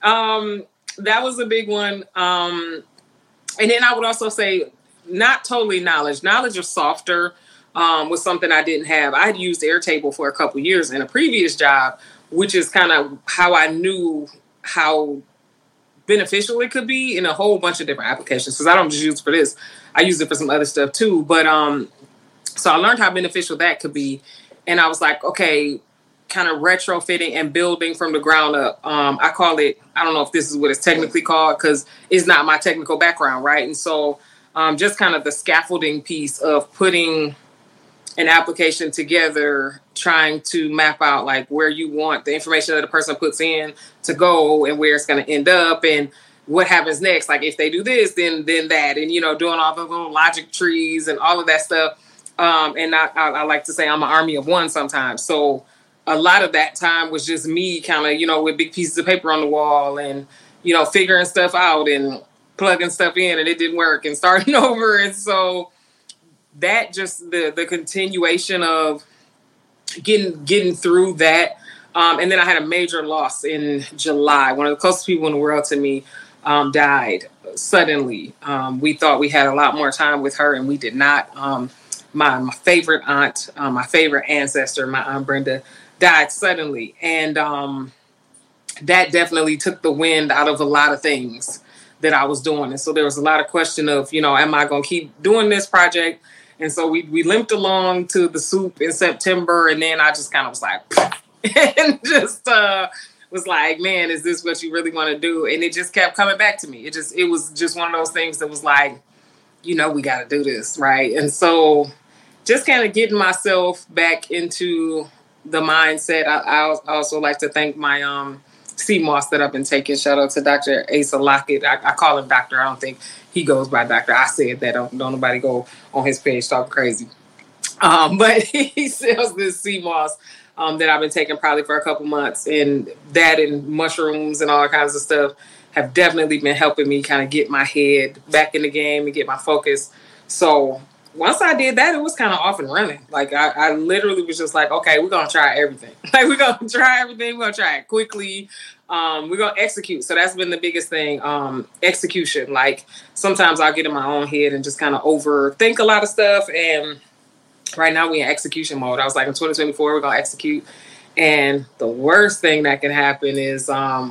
That was a big one. And then I would also say not totally knowledge. Knowledge of software was something I didn't have. I had used Airtable for a couple of years in a previous job, which is kind of how I knew how beneficial it could be in a whole bunch of different applications. Because I don't just use it for this. I use it for some other stuff too. But so I learned how beneficial that could be. And I was like, okay, kind of retrofitting and building from the ground up. I call it, I don't know if this is what it's technically called because it's not my technical background, right? And so just kind of the scaffolding piece of putting an application together, trying to map out like where you want the information that a person puts in to go and where it's going to end up and what happens next. Like if they do this, then that, and, doing all the little logic trees and all of that stuff. And I like to say I'm an army of one sometimes. So a lot of that time was just me kind of, with big pieces of paper on the wall and, figuring stuff out and plugging stuff in, and it didn't work and starting over. And so that just the continuation of getting through that. And then I had a major loss in July. One of the closest people in the world to me died suddenly. We thought we had a lot more time with her, and we did not. My favorite aunt, my favorite ancestor, my Aunt Brenda, died suddenly. And that definitely took the wind out of a lot of things that I was doing. And so there was a lot of question of, am I going to keep doing this project? And so we limped along to the soup in September. And then I just kind of was like, and just was like, man, is this what you really want to do? And it just kept coming back to me. It was just one of those things that was like, we got to do this, right? And so just kind of getting myself back into the mindset. I also like to thank my sea moss that I've been taking. Shout out to Dr. Asa Lockett. I call him doctor. I don't think he goes by doctor. I said that. Don't nobody go on his page talking crazy. But he sells this sea moss that I've been taking probably for a couple months, and that and mushrooms and all kinds of stuff have definitely been helping me kind of get my head back in the game and get my focus. So once I did that, it was kind of off and running. Like I literally was just like, okay, we're going to try everything. Like we're going to try everything. We're going to try it quickly. We're going to execute. So that's been the biggest thing. Execution. Like sometimes I'll get in my own head and just kind of overthink a lot of stuff. And right now we're in execution mode. I was like, in 2024, we're going to execute. And the worst thing that can happen is,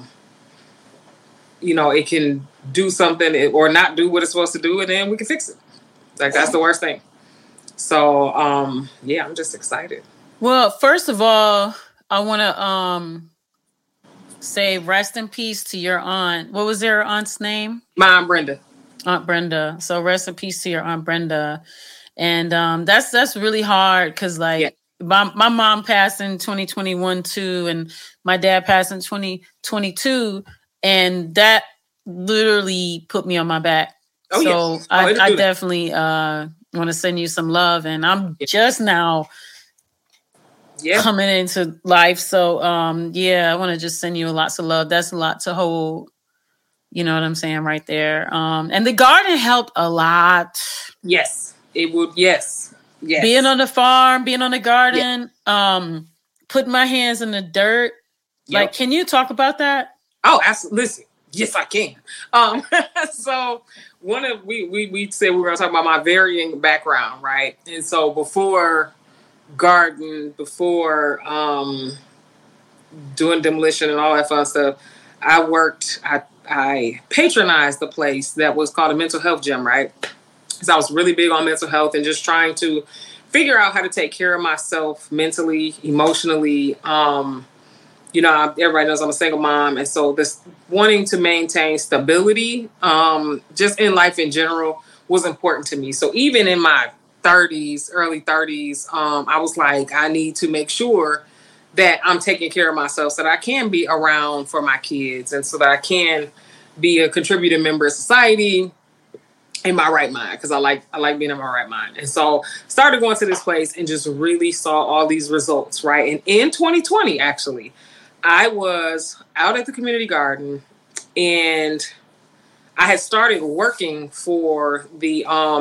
it can do something or not do what it's supposed to do, and then we can fix it. Like, that's the worst thing. So, I'm just excited. Well, first of all, I want to say rest in peace to your aunt. What was your aunt's name? My Aunt Brenda. Aunt Brenda. So rest in peace to your Aunt Brenda. And that's really hard because, my mom passed in 2021 too, and my dad passed in 2022, and that literally put me on my back. Oh, so yes. I definitely want to send you some love, and I'm just now coming into life. So I want to just send you lots of love. That's a lot to hold. You know what I'm saying right there. And the garden helped a lot. Yes, it would. Yes. Being on the farm, being on the garden, putting my hands in the dirt. Yep. Like, can you talk about that? Oh, absolutely. Listen. Yes, I can. So we said we were going to talk about my varying background, right? And so before garden, before doing demolition and all that fun stuff, I patronized the place that was called a mental health gym, right? Because I was really big on mental health and just trying to figure out how to take care of myself mentally, emotionally. Everybody knows I'm a single mom. And so this wanting to maintain stability, just in life in general, was important to me. So even in my early 30s, I was like, I need to make sure that I'm taking care of myself so that I can be around for my kids and so that I can be a contributing member of society in my right mind, because I like being in my right mind. And so started going to this place and just really saw all these results, right? And in 2020, actually, I was out at the community garden and I had started working for the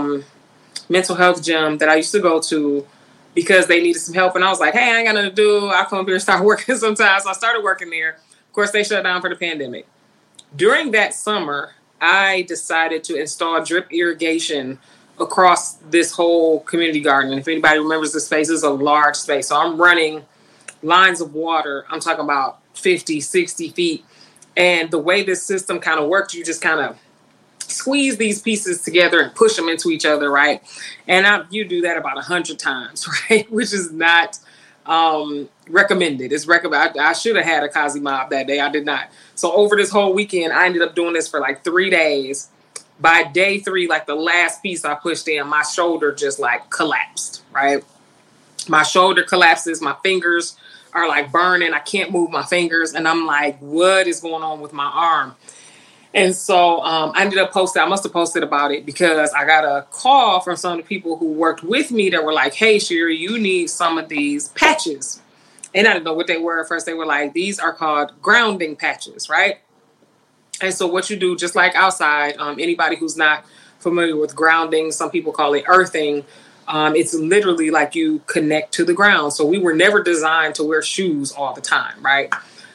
mental health gym that I used to go to because they needed some help. And I was like, hey, I ain't got nothing to do. I'll come up here and start working sometimes. So I started working there. Of course, they shut down for the pandemic. During that summer, I decided to install drip irrigation across this whole community garden. And if anybody remembers this space, it's a large space. So I'm running lines of water. I'm talking about 50, 60 feet. And the way this system kind of worked, you just kind of squeeze these pieces together and push them into each other, right? And you do that about 100 times, right? Which is not recommended. It's recommended. I should have had a Kazi mob that day. I did not. So over this whole weekend, I ended up doing this for like 3 days. By day 3, like the last piece I pushed in, my shoulder just like collapsed, right? My shoulder collapses. My fingers are like burning. I can't move my fingers. And I'm like, what is going on with my arm? And so I ended up posting. I must have posted about it because I got a call from some of the people who worked with me that were like, hey, Sherry, you need some of these patches. And I didn't know what they were at first. They were like, these are called grounding patches, right? And so what you do, just like outside, anybody who's not familiar with grounding, some people call it earthing. It's literally like you connect to the ground. So we were never designed to wear shoes all the time, right?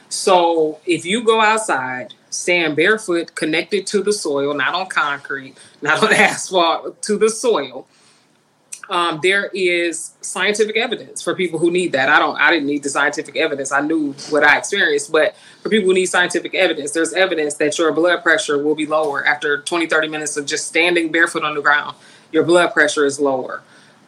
So if you go outside, stand barefoot, connected to the soil, not on concrete, not on asphalt, to the soil, there is scientific evidence for people who need that. I didn't need the scientific evidence. I knew what I experienced, but for people who need scientific evidence, there's evidence that your blood pressure will be lower after 20, 30 minutes of just standing barefoot on the ground. Your blood pressure is lower.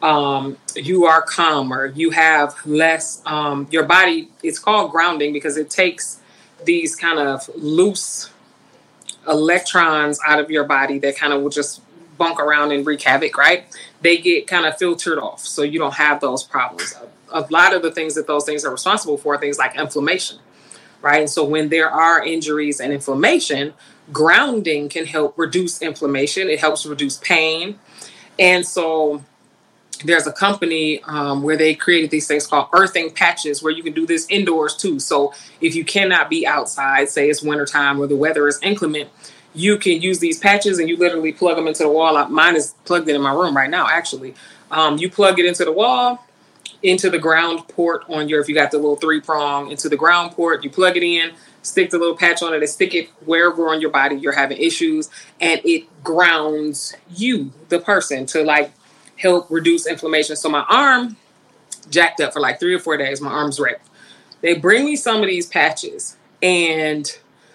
You are calmer. You have less, your body, it's called grounding because it takes these kind of loose electrons out of your body that kind of will just bunk around and wreak havoc, right? They get kind of filtered off. So you don't have those problems. A lot of the things that those things are responsible for are things like inflammation, right? And so when there are injuries and inflammation, grounding can help reduce inflammation. It helps reduce pain. And so there's a company where they created these things called earthing patches, where you can do this indoors too. So if you cannot be outside, say it's wintertime or the weather is inclement, you can use these patches and you literally plug them into the wall. Mine is plugged in my room right now, actually. You plug it into the wall, into the ground port on your, if you got the little 3-prong, into the ground port, you plug it in, stick the little patch on it and stick it wherever on your body you're having issues. And it grounds you, the person, to like help reduce inflammation. So my arm jacked up for like 3 or 4 days. My arm's wrecked. They bring me some of these patches and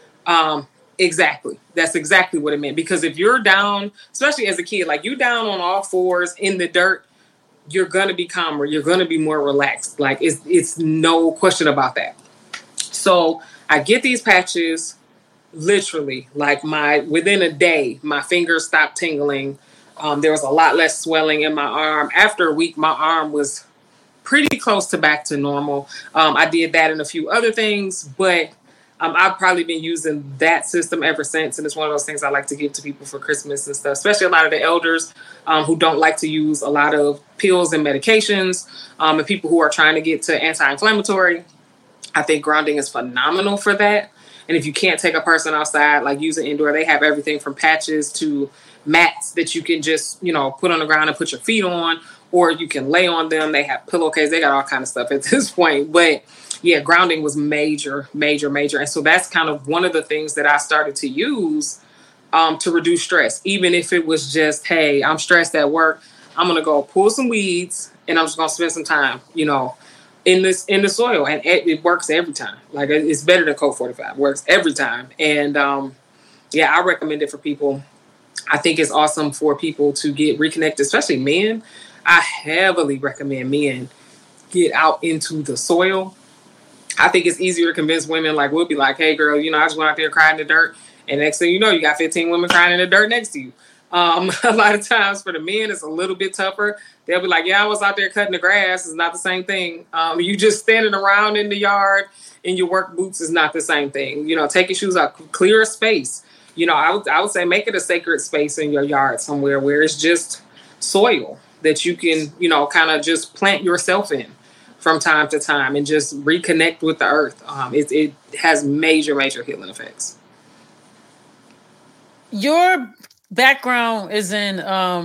exactly. That's exactly what it meant. Because if you're down, especially as a kid, like you down on all fours in the dirt, you're going to be calmer. You're going to be more relaxed. Like it's no question about that. So I get these patches literally like within a day, my fingers stopped tingling. There was a lot less swelling in my arm. After a week, my arm was pretty close to back to normal. I did that and a few other things, but I've probably been using that system ever since. And it's one of those things I like to give to people for Christmas and stuff, especially a lot of the elders who don't like to use a lot of pills and medications, and people who are trying to get to anti-inflammatory. I think grounding is phenomenal for that. And if you can't take a person outside, like use it indoor, they have everything from patches to mats that you can just, put on the ground and put your feet on, or you can lay on them. They have pillowcases. They got all kind of stuff at this point. But yeah, grounding was major. And so that's kind of one of the things that I started to use to reduce stress. Even if it was just, hey, I'm stressed at work, I'm going to go pull some weeds and I'm just going to spend some time, in the soil. And it works every time. Like it's better than Coke 45. It works every time. And I recommend it for people. I think it's awesome for people to get reconnected, especially men. I heavily recommend men get out into the soil. I think it's easier to convince women. Like we'll be like, hey girl, I just went out there crying in the dirt. And next thing you know, you got 15 women crying in the dirt next to you. A lot of times for the men, it's a little bit tougher. They'll be like, yeah, I was out there cutting the grass. It's not the same thing. You just standing around in the yard in your work boots is not the same thing. Take your shoes out, clear a space. I would say make it a sacred space in your yard somewhere where it's just soil that you can, kind of just plant yourself in from time to time and just reconnect with the earth. It has major healing effects. Your background is in,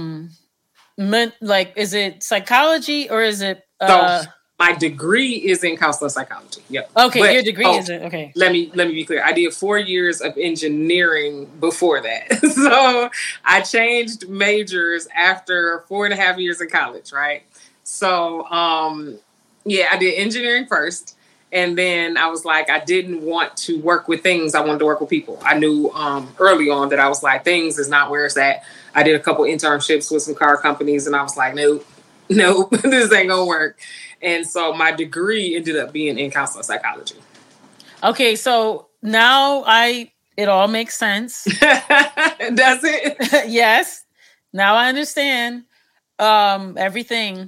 is it psychology or is it? My degree is in counseling psychology. Yep. Okay, but, your degree is in, okay. Let me be clear. I did 4 years of engineering before that. So I changed majors after 4.5 years in college, right? So, I did engineering first. And then I was like, I didn't want to work with things. I wanted to work with people. I knew early on that I was like, things is not where it's at. I did a couple internships with some car companies and I was like, nope, this ain't gonna work. And so my degree ended up being in counseling psychology. Okay, so now it all makes sense. Does it? Yes. Now I understand everything.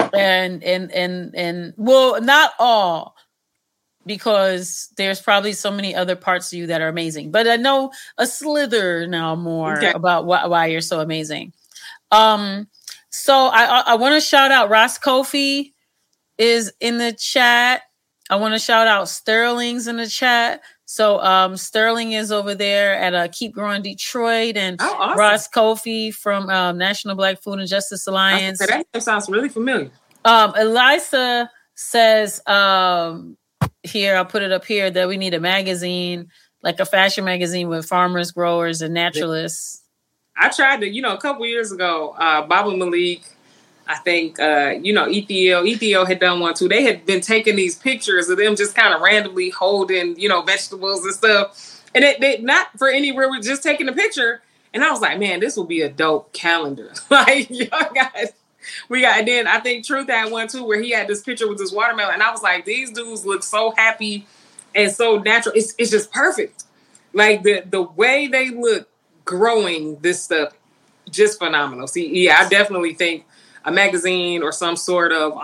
And well, not all, because there's probably so many other parts of you that are amazing. But I know a slither now more about why you're so amazing. So I want to shout out Ross Kofi is in the chat. I want to shout out Sterling's in the chat. So Sterling is over there at Keep Growing Detroit, and awesome. Ross Kofi from National Black Food and Justice Alliance. Okay, that sounds really familiar. Elisa says here, I'll put it up here, that we need a magazine, like a fashion magazine with farmers, growers, and naturalists. I tried to, a couple years ago, Baba Malik, I think, Ethiel had done one too. They had been taking these pictures of them just kind of randomly holding, vegetables and stuff. And they not for anywhere, we're just taking a picture. And I was like, man, this will be a dope calendar. Like, y'all guys, and then I think Truth had one too, where he had this picture with this watermelon. And I was like, these dudes look so happy and so natural. It's just perfect. Like the way they look growing this stuff just phenomenal. See, yeah, I definitely think a magazine or some sort of,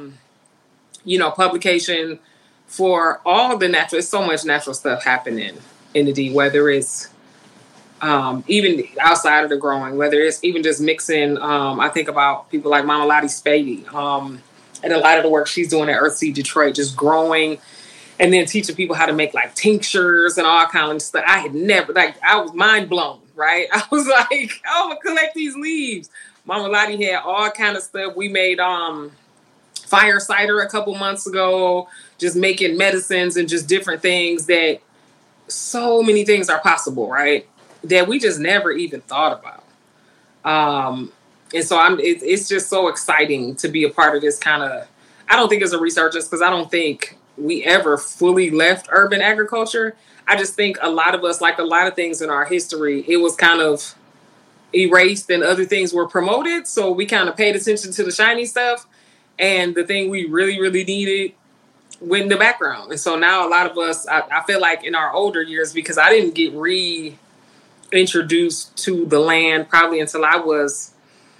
publication for all the natural, there's so much natural stuff happening in the D, whether it's even outside of the growing, whether it's even just mixing. I think about people like Mama Lottie Spady, and a lot of the work she's doing at Earthseed Detroit, just growing and then teaching people how to make like tinctures and all kinds of stuff. I had never, I was mind blown, right? I was like, I'm gonna collect these leaves. Mama Lottie had all kind of stuff. We made fire cider a couple months ago, just making medicines and just different things that so many things are possible, right? That we just never even thought about. And so it's just so exciting to be a part of this kind of, I don't think as a researcher, because I don't think we ever fully left urban agriculture. I just think a lot of us, like a lot of things in our history, it was kind of erased and other things were promoted. So we kind of paid attention to the shiny stuff. And the thing we really, really needed went in the background. And so now a lot of us, I feel like in our older years, because I didn't get reintroduced to the land probably until I was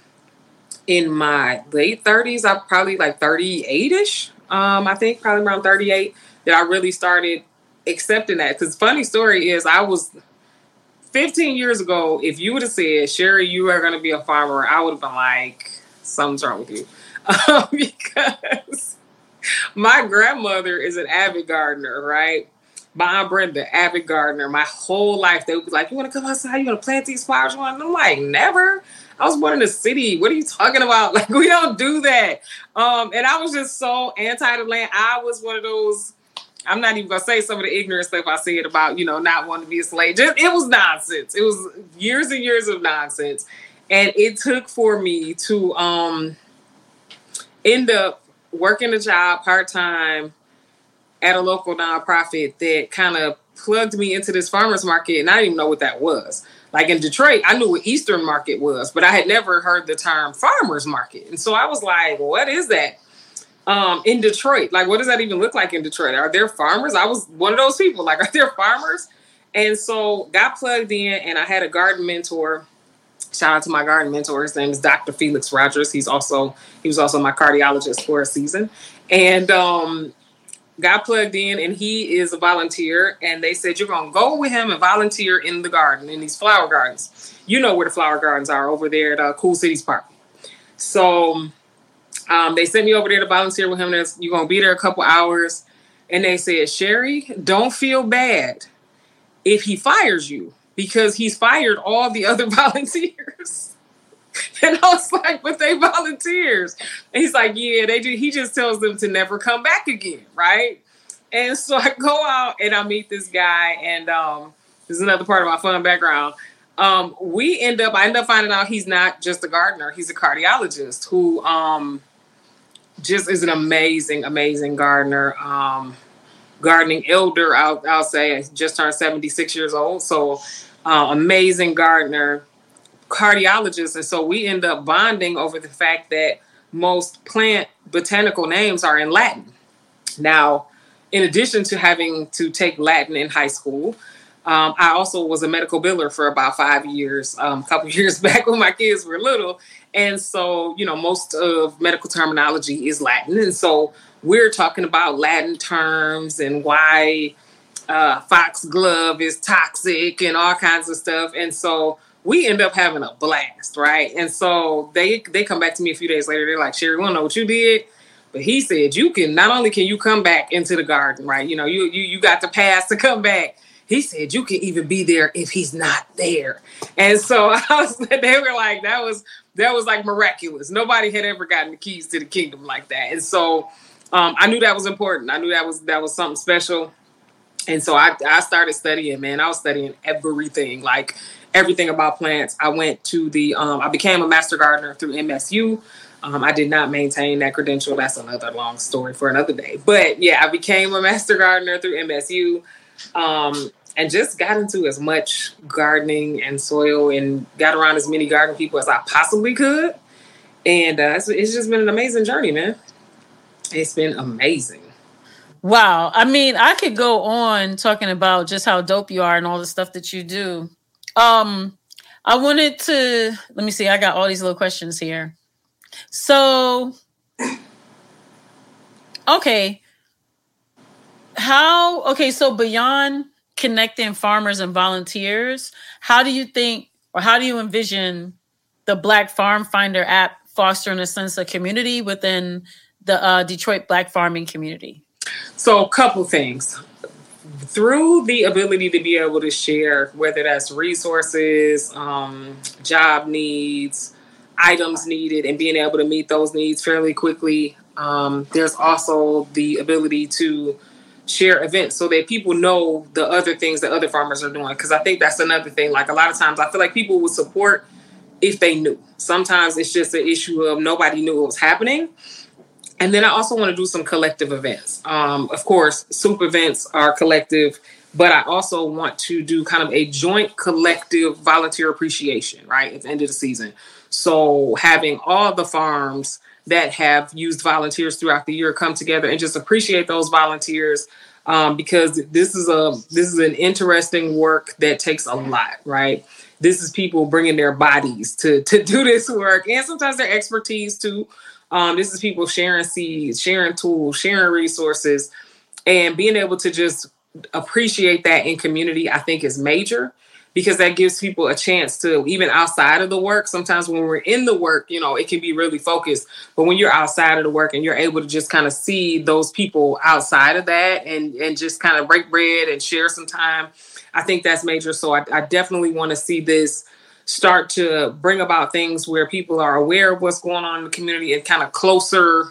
in my late 30s. I'm probably like 38-ish. I think probably around 38 that I really started accepting that. Because funny story is I was 15 years ago, if you would have said, Sherry, you are going to be a farmer, I would have been like, something's wrong with you. Because my grandmother is an avid gardener, right? My Aunt Brenda, avid gardener. My whole life, they would be like, you want to come outside? You want to plant these flowers? And I'm like, never. I was born in the city. What are you talking about? Like, we don't do that. And I was just so anti the land. I was one of those, I'm not even going to say some of the ignorant stuff I said about, not wanting to be a slave. It was nonsense. It was years and years of nonsense. And it took for me to end up working a job part-time at a local nonprofit that kind of plugged me into this farmer's market. And I didn't even know what that was. Like in Detroit, I knew what Eastern market was, but I had never heard the term farmer's market. And so I was like, what is that? In Detroit, like, what does that even look like in Detroit? Are there farmers? I was one of those people, like, are there farmers? And so got plugged in, and I had a garden mentor. Shout out to my garden mentor. His name is Dr. Felix Rogers. He was also my cardiologist for a season. And got plugged in, and he is a volunteer. And they said, you're going to go with him and volunteer in the garden, in these flower gardens. You know where the flower gardens are, over there at Cool Cities Park. So they sent me over there to volunteer with him. You're going to be there a couple hours. And they said, Sherry, don't feel bad if he fires you, because he's fired all the other volunteers. And I was like, but they volunteers. And he's like, yeah, they do. He just tells them to never come back again, right? And so I go out and I meet this guy, and this is another part of my fun background. I end up finding out he's not just a gardener. He's a cardiologist who just is an amazing, amazing gardener. Gardening elder, I'll say. I just turned 76 years old. So amazing gardener, cardiologist. And so we end up bonding over the fact that most plant botanical names are in Latin. Now, in addition to having to take Latin in high school, I also was a medical biller for about 5 years, a couple years back when my kids were little. And so, most of medical terminology is Latin. And so we're talking about Latin terms and why foxglove is toxic and all kinds of stuff. And so we end up having a blast, right? And so they come back to me a few days later. They're like, Sherry, we don't know what you did, but he said not only can you come back into the garden, right? You got the pass to come back. He said you can even be there if he's not there. And so they were like, that was like miraculous. Nobody had ever gotten the keys to the kingdom like that. And so I knew that was important. I knew that was something special. And so I started studying, man. I was studying everything, like everything about plants. I went to I became a master gardener through MSU. I did not maintain that credential. That's another long story for another day. But yeah, I became a master gardener through MSU. And just got into as much gardening and soil and got around as many garden people as I possibly could. And it's just been an amazing journey, man. It's been amazing. Wow. I mean, I could go on talking about just how dope you are and all the stuff that you do. I wanted to, let me see, I got all these little questions here. So, okay. So beyond connecting farmers and volunteers, how do you think, or how do you envision the Black Farm Finder app fostering a sense of community within the Detroit Black farming community? So a couple things. Through the ability to be able to share, whether that's resources, job needs, items needed, and being able to meet those needs fairly quickly. There's also the ability to share events so that people know the other things that other farmers are doing. Because I think that's another thing. Like a lot of times I feel like people would support if they knew. Sometimes it's just an issue of nobody knew what was happening. And then I also want to do some collective events. Of course, soup events are collective, but I also want to do kind of a joint collective volunteer appreciation, right, at the end of the season. So having all the farms that have used volunteers throughout the year come together and just appreciate those volunteers, because this is an interesting work that takes a lot, right? This is people bringing their bodies to do this work, and sometimes their expertise too. This is people sharing seeds, sharing tools, sharing resources, and being able to just appreciate that in community, I think is major, because that gives people a chance to, even outside of the work. Sometimes when we're in the work, it can be really focused, but when you're outside of the work and you're able to just kind of see those people outside of that and just kind of break bread and share some time, I think that's major. So I definitely want to see this start to bring about things where people are aware of what's going on in the community and kind of closer,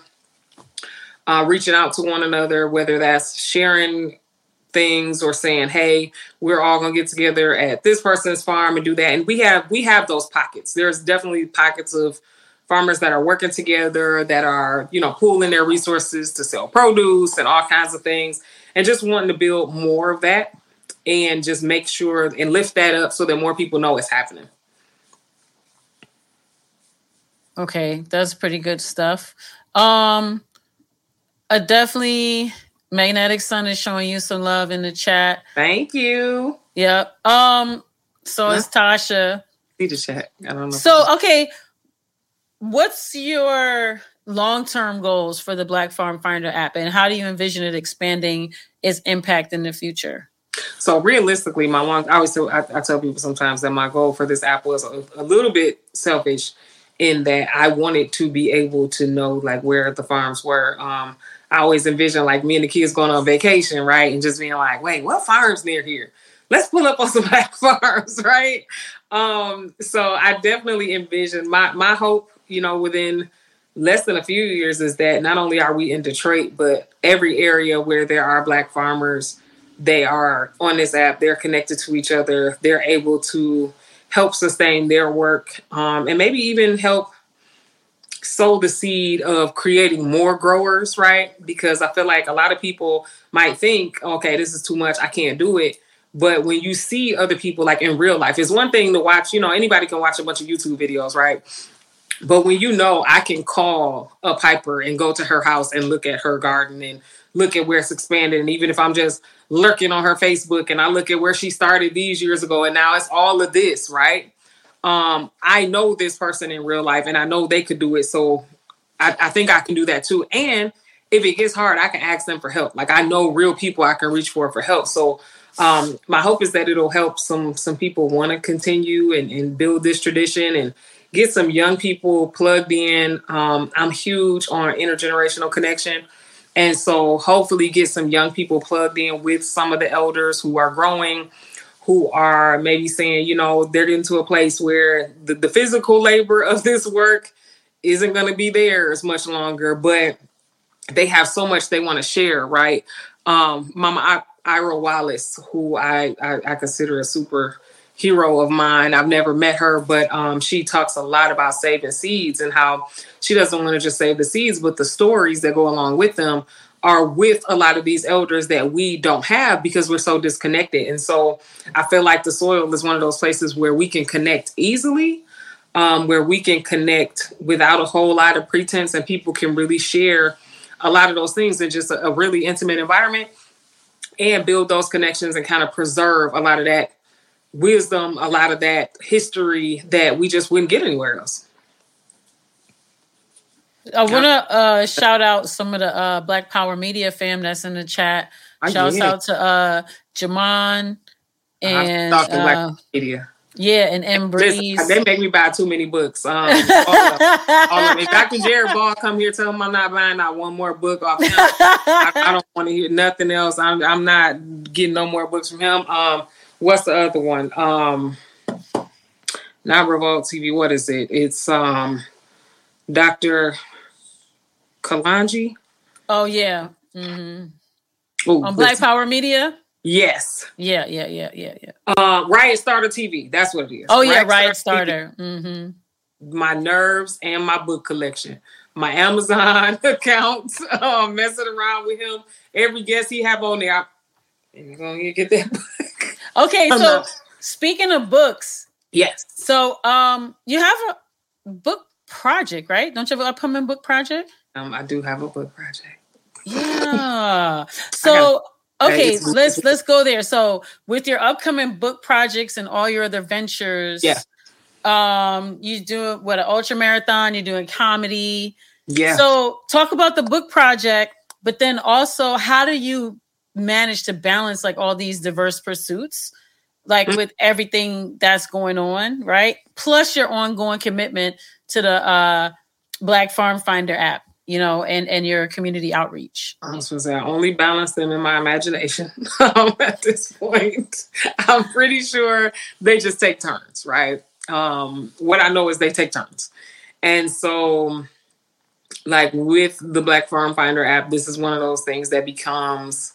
reaching out to one another, whether that's sharing things or saying, hey, we're all going to get together at this person's farm and do that. And we have those pockets. There's definitely pockets of farmers that are working together, that are, pooling their resources to sell produce and all kinds of things, and just wanting to build more of that and just make sure and lift that up so that more people know it's happening. Okay, that's pretty good stuff. I definitely, Magnetic Sun is showing you some love in the chat. Thank you. Yep. So is Tasha. See the chat. I don't know. So, okay, what's your long-term goals for the Black Farm Finder app, and how do you envision it expanding its impact in the future? So realistically, I tell people sometimes that my goal for this app was a little bit selfish, in that I wanted to be able to know like where the farms were. I always envision like me and the kids going on vacation, right? And just being like, wait, what farms near here? Let's pull up on some Black farms, right? So I definitely envision my hope, within less than a few years is that not only are we in Detroit, but every area where there are Black farmers, they are on this app, they're connected to each other, they're able to help sustain their work, and maybe even help sow the seed of creating more growers, right? Because I feel like a lot of people might think, okay, this is too much, I can't do it. But when you see other people like in real life, it's one thing to watch, anybody can watch a bunch of YouTube videos, right? But when I can call a Piper and go to her house and look at her garden and look at where it's expanded. And even if I'm just lurking on her Facebook and I look at where she started these years ago and now it's all of this, right? I know this person in real life and I know they could do it. So I think I can do that too. And if it gets hard, I can ask them for help. Like I know real people I can reach for help. So my hope is that it'll help some people want to continue and build this tradition and get some young people plugged in. I'm huge on intergenerational connection. And so hopefully get some young people plugged in with some of the elders who are growing, who are maybe saying, they're getting to a place where the physical labor of this work isn't going to be theirs much longer, but they have so much they want to share, right? Mama Ira Wallace, who I consider a super hero of mine. I've never met her, but she talks a lot about saving seeds and how she doesn't want to just save the seeds, but the stories that go along with them are with a lot of these elders that we don't have because we're so disconnected. And so I feel like the soil is one of those places where we can connect easily, where we can connect without a whole lot of pretense, and people can really share a lot of those things in just a really intimate environment and build those connections and kind of preserve a lot of that wisdom, a lot of that history that we just wouldn't get anywhere else. I want to shout out some of the Black Power Media fam that's in the chat. Shouts out to Jamon and Black Media. Yeah, and M. Breeze. They make me buy too many books. All of them. If Dr. Jared Ball come here, tell him I'm not buying not one more book off him. I don't want to hear nothing else. I'm not getting no more books from him. What's the other one? Not Revolt TV. What is it? It's Dr. Kalanji. Oh yeah. Mm-hmm. On Black Power Media. Yes. Yeah. Riot Starter TV. That's what it is. Oh yeah, Riot Starter. Mm-hmm. My nerves and my book collection. My Amazon account. Messing around with him. Every guest he have on there. You're gonna get that book. Okay, so speaking of books. Yes. So you have a book project, right? Don't you have an upcoming book project? I do have a book project. Yeah. So okay, let's go there. So with your upcoming book projects and all your other ventures, you do an ultra marathon, you're doing comedy. Yeah. So talk about the book project, but then also how do you manage to balance like all these diverse pursuits, like with everything that's going on, right? Plus your ongoing commitment to the Black Farm Finder app. And your community outreach. I was going to say, I only balance them in my imagination at this point. I'm pretty sure they just take turns, right? What I know is they take turns. And so, like with the Black Farm Finder app, this is one of those things that becomes...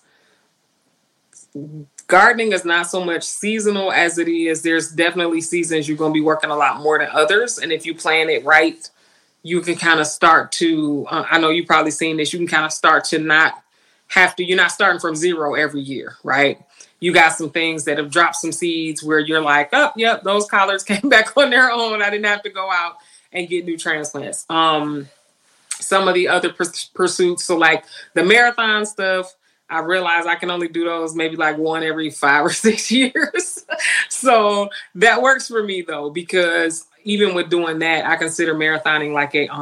Gardening is not so much seasonal as it is. There's definitely seasons you're going to be working a lot more than others. And if you plan it right, you can kind of start to, I know you've probably seen this, you can kind of start to not have to, you're not starting from zero every year, right? You got some things that have dropped some seeds where you're like, oh, yep, those collards came back on their own. I didn't have to go out and get new transplants. Some of the other pursuits, so like the marathon stuff, I realize I can only do those maybe like one every 5 or 6 years. So that works for me though, because even with doing that, I consider marathoning like a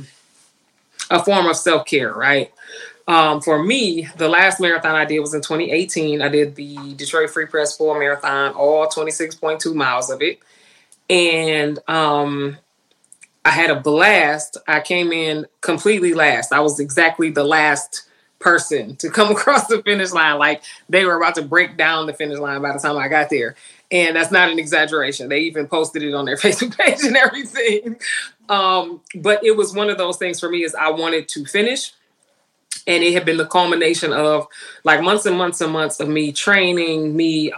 form of self-care, right? For me, the last marathon I did was in 2018. I did the Detroit Free Press Full Marathon, all 26.2 miles of it. And I had a blast. I came in completely last. I was exactly the last person to come across the finish line. Like they were about to break down the finish line by the time I got there. And that's not an exaggeration. They even posted it on their Facebook page and everything. But it was one of those things for me is I wanted to finish. And it had been the culmination of like months and months and months of me training, me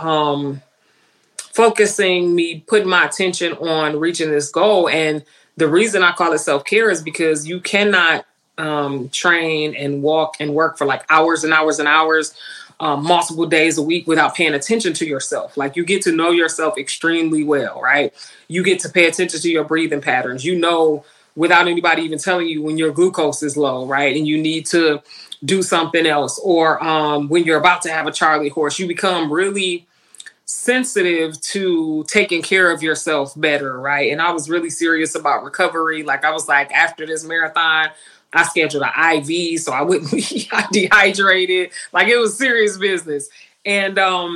focusing, me putting my attention on reaching this goal. And the reason I call it self-care is because you cannot train and walk and work for like hours and hours and hours, multiple days a week without paying attention to yourself. Like you get to know yourself extremely well, right? You get to pay attention to your breathing patterns. You know, without anybody even telling you when your glucose is low, right? And you need to do something else. Or when you're about to have a Charlie horse, you become really sensitive to taking care of yourself better, right? And I was really serious about recovery. Like I was like, after this marathon, I scheduled an IV so I wouldn't be dehydrated. Like it was serious business. And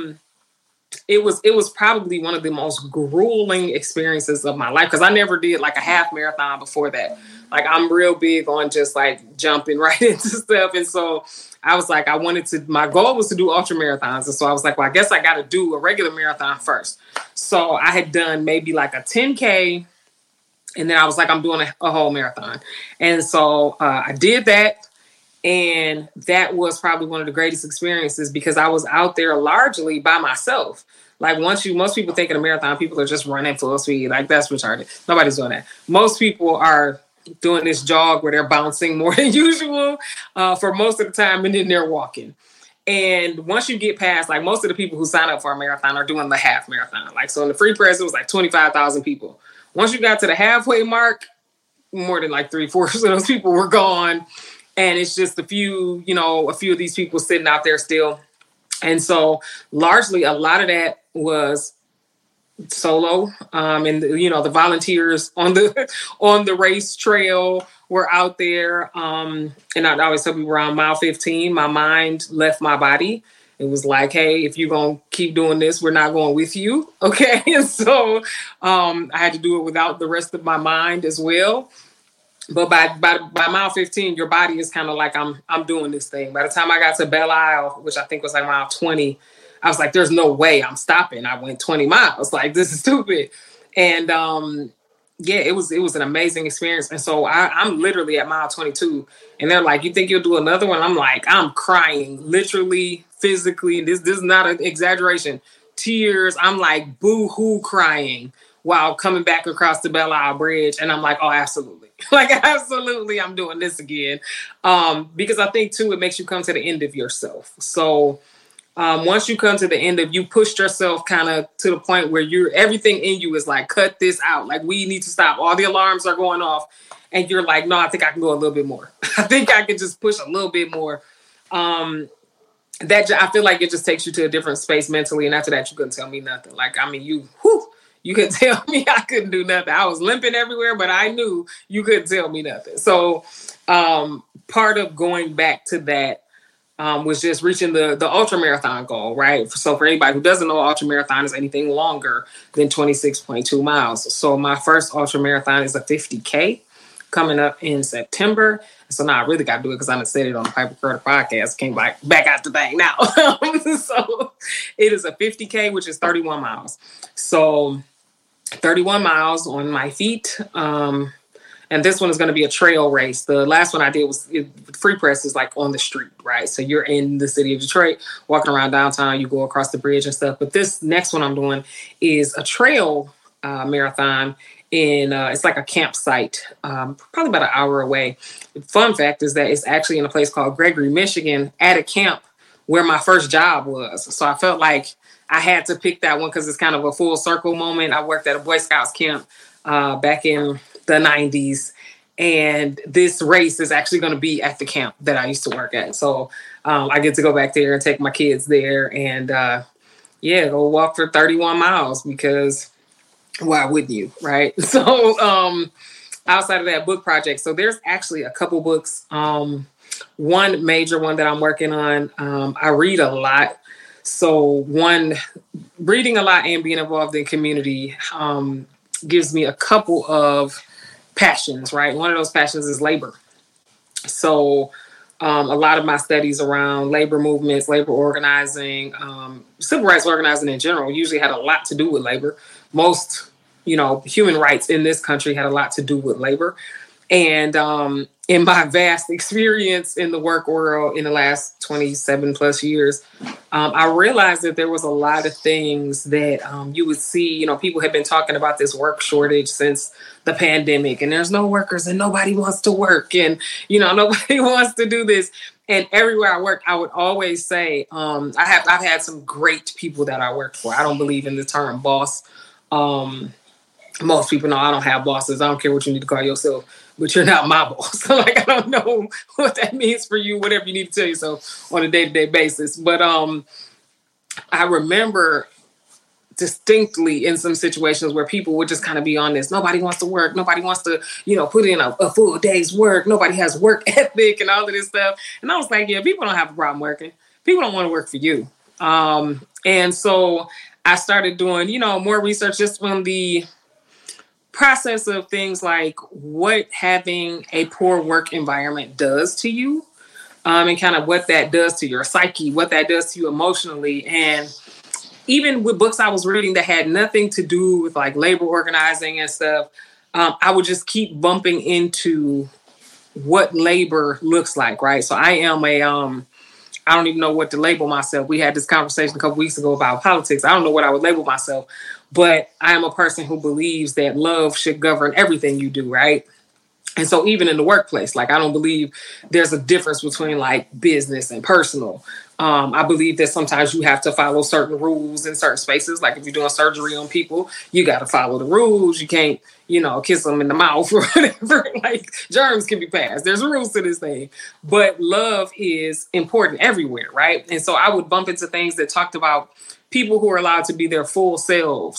it was probably one of the most grueling experiences of my life because I never did like a half marathon before that. Like I'm real big on just like jumping right into stuff. And so I was like, my goal was to do ultra marathons. And so I was like, well, I guess I got to do a regular marathon first. So I had done maybe like a 10K. And then I was like, I'm doing a whole marathon. And so I did that. And that was probably one of the greatest experiences because I was out there largely by myself. Like most people think in a marathon, people are just running full speed. Like that's retarded. Nobody's doing that. Most people are doing this jog where they're bouncing more than usual for most of the time. And then they're walking. And once you get past, like most of the people who sign up for a marathon are doing the half marathon. Like so in the Free Press, it was like 25,000 people. Once you got to the halfway mark, more than like 3/4 of those people were gone. And it's just a few of these people sitting out there still. And so largely a lot of that was solo. And the volunteers on the race trail were out there. And I'd always tell people around mile 15, my mind left my body. It was like, hey, if you're going to keep doing this, we're not going with you. Okay. And so I had to do it without the rest of my mind as well. But by mile 15, your body is kind of like, I'm doing this thing. By the time I got to Belle Isle, which I think was like mile 20, I was like, there's no way I'm stopping. I went 20 miles. Like, this is stupid. And it was an amazing experience. And so I'm literally at mile 22, and they're like, you think you'll do another one? I'm like, I'm crying, literally, physically. This is not an exaggeration. Tears. I'm like boo-hoo crying while coming back across the Belle Isle Bridge. And I'm like, oh, absolutely. Like, absolutely, I'm doing this again. Because I think, too, it makes you come to the end of yourself. So once you come to the end of, you pushed yourself kind of to the point where everything in you is like, cut this out. Like, we need to stop. All the alarms are going off. And you're like, no, I think I can go a little bit more. I think I can just push a little bit more. I feel like it just takes you to a different space mentally. And after that, you couldn't tell me nothing. Like, I mean, you couldn't tell me I couldn't do nothing. I was limping everywhere, but I knew you couldn't tell me nothing. So part of going back to that was just reaching the ultra marathon goal, right? So for anybody who doesn't know, ultra marathon is anything longer than 26.2 miles. So my first ultra marathon is a 50K coming up in September. So now I really got to do it because I done said it on the Piper Carter podcast. Came back out the thing now. So it is a 50K, which is 31 miles. So 31 miles on my feet. And this one is going to be a trail race. The last one I did was free press is like on the street, right? So you're in the city of Detroit, walking around downtown, you go across the bridge and stuff. But this next one I'm doing is a trail marathon it's like a campsite, probably about an hour away. Fun fact is that it's actually in a place called Gregory, Michigan, at a camp where my first job was. So I felt like I had to pick that one because it's kind of a full circle moment. I worked at a Boy Scouts camp back in the 90s. And this race is actually going to be at the camp that I used to work at. So I get to go back there and take my kids there and, go walk for 31 miles because why wouldn't you, right? So outside of that book project, so there's actually a couple books. One major one that I'm working on, I read a lot. So reading a lot and being involved in community gives me a couple of passions, right? One of those passions is labor. So a lot of my studies around labor movements, labor organizing, civil rights organizing in general usually had a lot to do with labor. Most, human rights in this country had a lot to do with labor. And in my vast experience in the work world in the last 27 plus years, I realized that there was a lot of things that you would see, people have been talking about this work shortage since the pandemic, and there's no workers and nobody wants to work and, nobody wants to do this. And everywhere I work, I would always say, I've had some great people that I work for. I don't believe in the term boss. Most people know I don't have bosses. I don't care what you need to call yourself, but you're not my boss. Like, I don't know what that means for you, whatever you need to tell yourself on a day-to-day basis. But I remember distinctly in some situations where people would just kind of be on this. Nobody wants to work. Nobody wants to, put in a full day's work. Nobody has work ethic and all of this stuff. And I was like, yeah, people don't have a problem working. People don't want to work for you. And so I started doing, more research just on the process of things like what having a poor work environment does to you, and kind of what that does to your psyche, what that does to you emotionally. And even with books I was reading that had nothing to do with like labor organizing and stuff, I would just keep bumping into what labor looks like, right? So I am I don't even know what to label myself. We had this conversation a couple weeks ago about politics. I don't know what I would label myself, but I am a person who believes that love should govern everything you do, right? And so even in the workplace, like, I don't believe there's a difference between like business and personal. I believe that sometimes you have to follow certain rules in certain spaces. Like if you're doing surgery on people, you got to follow the rules. You can't, kiss them in the mouth or whatever. Like germs can be passed. There's rules to this thing. But love is important everywhere, right? And so I would bump into things that talked about people who are allowed to be their full selves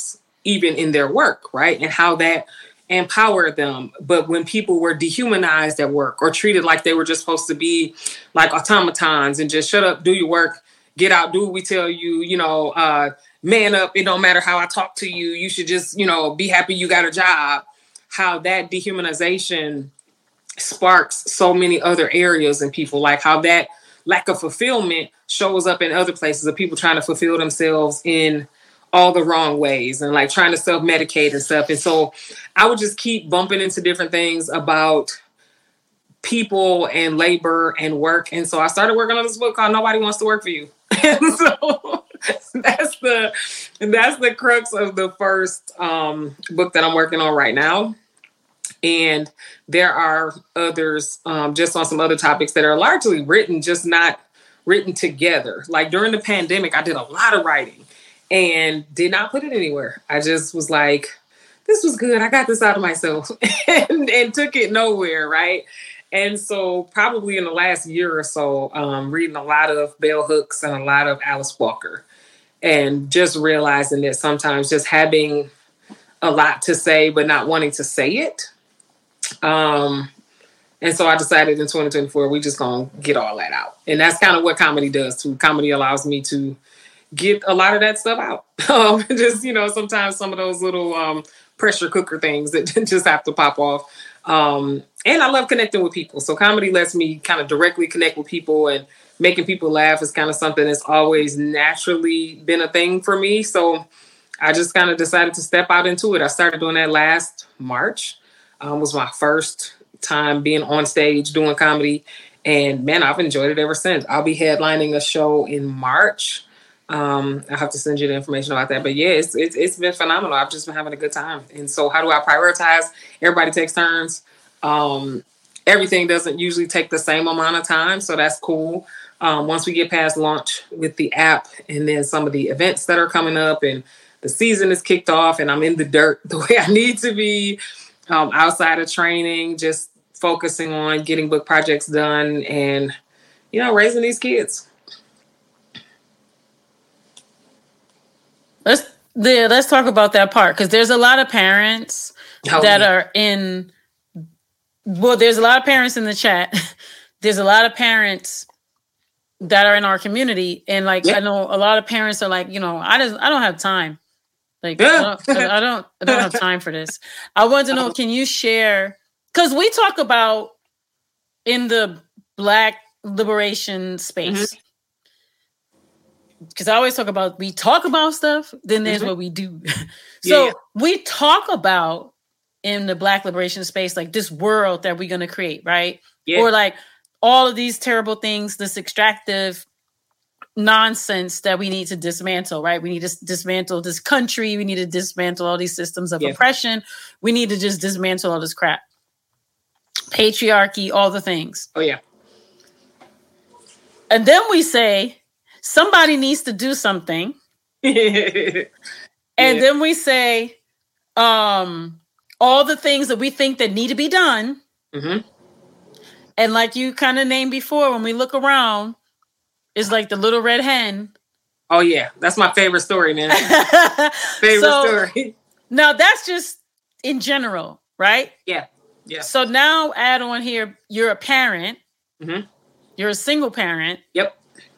even in their work, right? And how that empowered them. But when people were dehumanized at work or treated like they were just supposed to be like automatons and just shut up, do your work, get out, do what we tell you, man up. It don't matter how I talk to you. You should just, be happy you got a job. How that dehumanization sparks so many other areas in people, like how that lack of fulfillment shows up in other places of people trying to fulfill themselves in all the wrong ways and like trying to self-medicate and stuff. And so I would just keep bumping into different things about people and labor and work. And so I started working on this book called Nobody Wants to Work for You. And so that's the crux of the first book that I'm working on right now. And there are others just on some other topics that are largely written, just not written together. Like during the pandemic, I did a lot of writing and did not put it anywhere. I just was like, this was good. I got this out of myself and took it nowhere, right? And so probably in the last year or so, reading a lot of Bell Hooks and a lot of Alice Walker, and just realizing that sometimes just having a lot to say, but not wanting to say it. And so I decided in 2024, we just gonna get all that out. And that's kind of what comedy does too. Comedy allows me to get a lot of that stuff out. Just, sometimes some of those little pressure cooker things that just have to pop off. And I love connecting with people. So comedy lets me kind of directly connect with people, and making people laugh is kind of something that's always naturally been a thing for me. So I just kind of decided to step out into it. I started doing that last March. Was my first time being on stage doing comedy. And man, I've enjoyed it ever since. I'll be headlining a show in March. I'll have to send you the information about that. But yeah, it's been phenomenal. I've just been having a good time. And so how do I prioritize? Everybody takes turns. Everything doesn't usually take the same amount of time. So that's cool. Once we get past launch with the app and then some of the events that are coming up and the season is kicked off and I'm in the dirt the way I need to be, outside of training, just focusing on getting book projects done and, raising these kids. Let's talk about that part, because there's a lot of parents are in. Well, there's a lot of parents in the chat. There's a lot of parents that are in our community, and I know a lot of parents are like, I don't have time. Like, I don't have time for this. I want to know, can you share? Because we talk about in the Black liberation space. Because I always talk about, we talk about stuff, then there's what we do. So we talk about in the Black liberation space, like this world that we're going to create, right? Yeah. Or like all of these terrible things, this extractive nonsense that we need to dismantle, right? We need to dismantle this country. We need to dismantle all these systems of oppression. We need to just dismantle all this crap. Patriarchy, all the things. Oh, yeah. And then we say, somebody needs to do something. And then we say, all the things that we think that need to be done. And like you kind of named before, when we look around, it's like the little red hen. Oh, yeah. That's my favorite story, man. Story. Now, that's just in general, right? Yeah. Yeah. So now add on here, you're a parent. You're a single parent. Yep.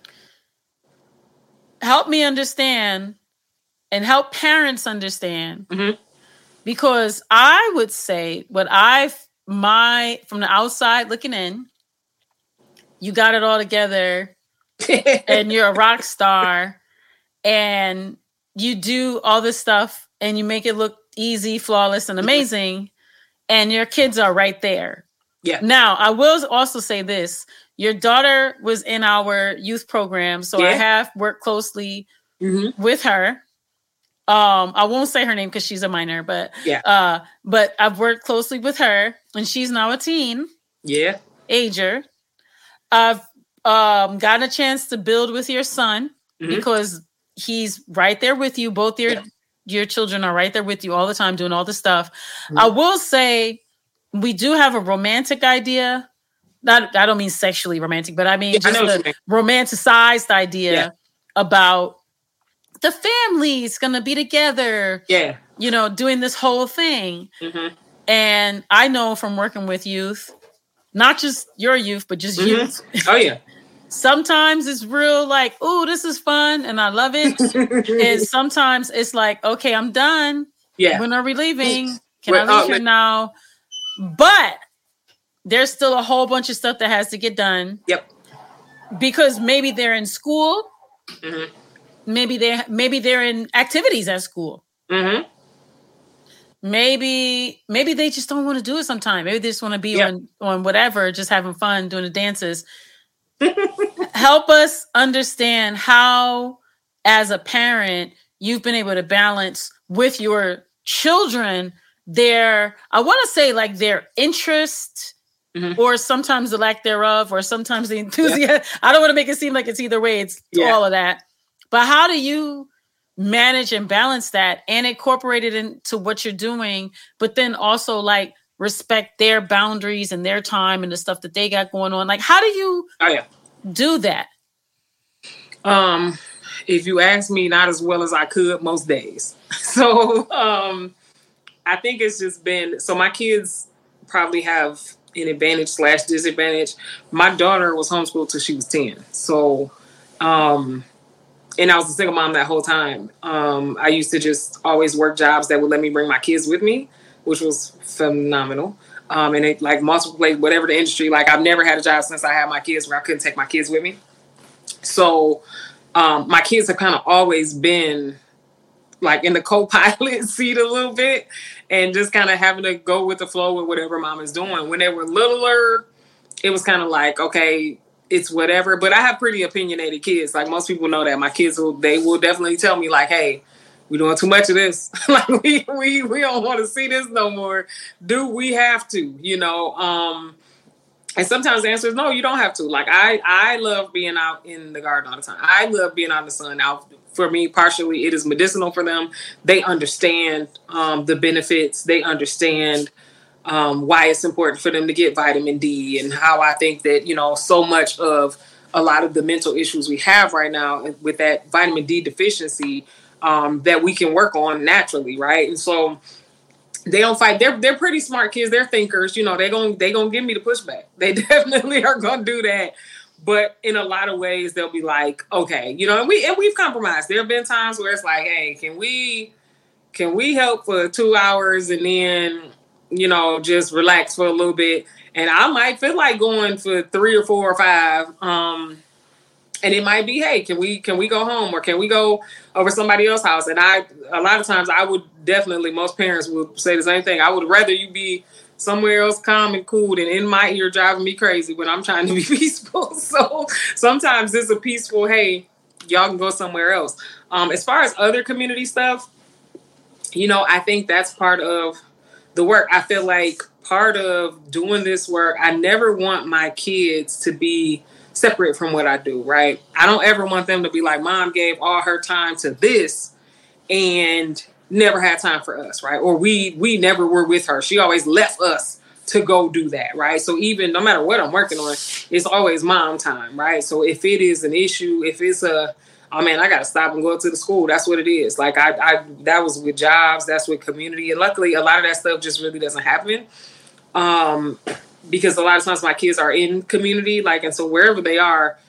Help me understand and help parents understand. Because I would say from the outside looking in, you got it all together and you're a rock star and you do all this stuff and you make it look easy, flawless, and amazing. And your kids are right there. Yeah. Now, I will also say this. Your daughter was in our youth program, so I have worked closely with her. I won't say her name because she's a minor, but I've worked closely with her, and she's now a teen. Yeah. Ager. I've gotten a chance to build with your son because he's right there with you. Both your children are right there with you all the time doing all the stuff. I will say we do have a romantic idea. I don't mean sexually romantic, but I mean just a romanticized idea about the family's gonna be together. Yeah. doing this whole thing. Mm-hmm. And I know from working with youth, not just your youth, but just youth. Oh, yeah. Sometimes it's real like, oh, this is fun and I love it. And sometimes it's like, okay, I'm done. Yeah. When are we leaving? Can I leave here now? But there's still a whole bunch of stuff that has to get done. Yep. Because maybe they're in school. Mm-hmm. Maybe they're in activities at school. Mm-hmm. Maybe they just don't want to do it sometime. Maybe they just want to be on whatever, just having fun, doing the dances. Help us understand how, as a parent, you've been able to balance with your children their interest, or sometimes the lack thereof, or sometimes the enthusiasm. Yeah. I don't want to make it seem like it's either way. It's all of that. But how do you manage and balance that and incorporate it into what you're doing, but then also like respect their boundaries and their time and the stuff that they got going on? Like, how do you do that? If you ask me, not as well as I could most days. So I think it's just been, so my kids probably have an advantage / disadvantage. My daughter was homeschooled till she was 10. So, and I was a single mom that whole time. I used to just always work jobs that would let me bring my kids with me, which was phenomenal. And it like multiple, whatever the industry, like I've never had a job since I had my kids where I couldn't take my kids with me. So my kids have kind of always been like in the co-pilot seat a little bit and just kind of having to go with the flow with whatever mom is doing. When they were littler, it was kind of like, okay, it's whatever. But I have pretty opinionated kids. Like most people know that my kids they will definitely tell me like, hey, we're doing too much of this. Like we don't want to see this no more. Do we have to, and sometimes the answer is no, you don't have to. Like I love being out in the garden all the time. I love being out in the sun. Now, for me, partially, it is medicinal for them. They understand the benefits. They understand why it's important for them to get vitamin D, and how I think that, so much of a lot of the mental issues we have right now with that vitamin D deficiency that we can work on naturally, right? And so they don't fight. They're pretty smart kids. They're thinkers. They're gonna give me the pushback. They definitely are gonna do that. But in a lot of ways, they'll be like, okay, and we've compromised. There have been times where it's like, hey, can we help for 2 hours and then, just relax for a little bit? And I might feel like going for 3 or 4 or 5. And it might be, hey, can we go home, or can we go over somebody else's house? And a lot of times I would definitely, most parents would say the same thing. I would rather you be somewhere else calm and cool than in my ear driving me crazy when I'm trying to be peaceful. So sometimes it's a peaceful, hey, y'all can go somewhere else. As far as other community stuff, I think that's part of the work. I feel like part of doing this work, I never want my kids to be separate from what I do, right? I don't ever want them to be like, mom gave all her time to this and never had time for us, right? Or we never were with her. She always left us to go do that, right? So even no matter what I'm working on, it's always mom time, right? So if it is an issue, if it's I got to stop and go to the school, that's what it is. Like I that was with jobs, that's with community. And luckily a lot of that stuff just really doesn't happen. Because a lot of times my kids are in community, and so wherever they are,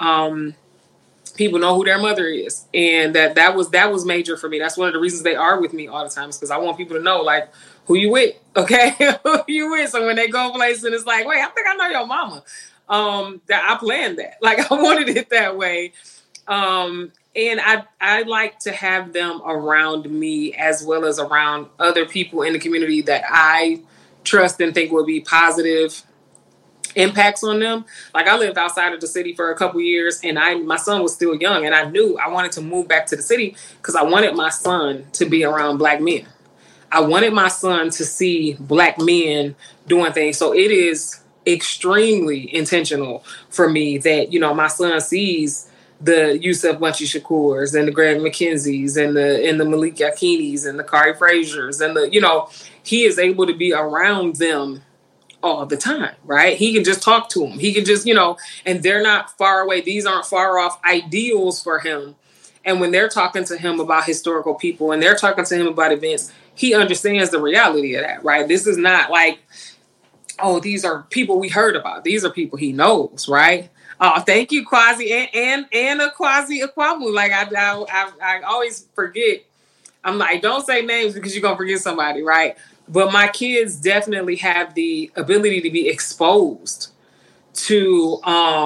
people know who their mother is. And that was major for me. That's one of the reasons they are with me all the time, is because I want people to know, who you with, okay? Who you with? So when they go place and it's like, wait, I think I know your mama. That I planned that. I wanted it that way. And I like to have them around me as well as around other people in the community that I trust and think will be positive impacts on them. I lived outside of the city for a couple years, and my son was still young, and I knew I wanted to move back to the city because I wanted my son to be around Black men. I wanted my son to see Black men doing things. So it is extremely intentional for me that, my son sees the Yusuf Bunchy Shakurs and the Greg McKenzies and the Malik Yakinis and the Kari Fraziers and he is able to be around them all the time, right? He can just talk to them. He can just, and they're not far away. These aren't far off ideals for him. And when they're talking to him about historical people and they're talking to him about events, he understands the reality of that, right? This is not like, oh, these are people we heard about. These are people he knows, right? Thank you, Quasi and a Quasi Akwamu. Like I always forget. I'm like, don't say names because you're gonna forget somebody, right? But my kids definitely have the ability to be exposed to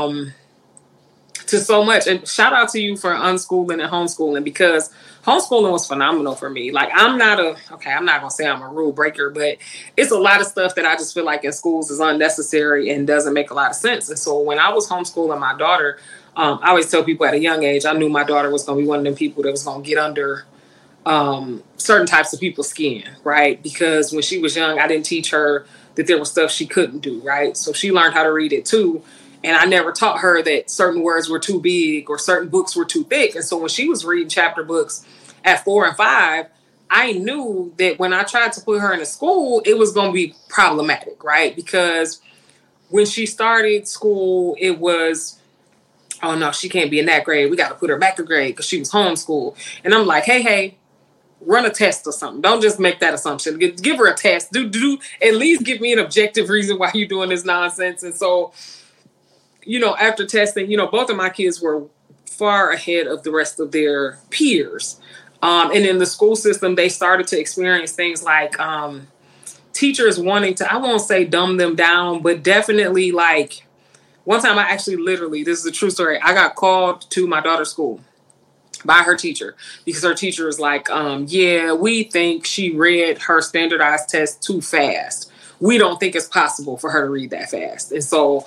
so much. And shout out to you for unschooling and homeschooling, because homeschooling was phenomenal for me. Like, I'm not gonna say I'm a rule breaker, but it's a lot of stuff that I just feel like in schools is unnecessary and doesn't make a lot of sense. And so when I was homeschooling my daughter, I always tell people at a young age, I knew my daughter was gonna be one of them people that was gonna get under certain types of people's skin, right? Because when she was young, I didn't teach her that there was stuff she couldn't do, right? So she learned how to read it too. And I never taught her that certain words were too big or certain books were too thick. And so when she was reading chapter books at 4 and 5, I knew that when I tried to put her in a school, it was going to be problematic, right? Because when she started school, it was, oh no, she can't be in that grade. We got to put her back a grade because she was homeschooled. And I'm like, hey, run a test or something. Don't just make that assumption. Give her a test. Do at least give me an objective reason why you're doing this nonsense. And so, after testing, both of my kids were far ahead of the rest of their peers. And in the school system, they started to experience things like teachers wanting to, I won't say dumb them down, but definitely like one time I actually literally, this is a true story, I got called to my daughter's school by her teacher because her teacher was like, yeah, we think she read her standardized test too fast. We don't think it's possible for her to read that fast. And so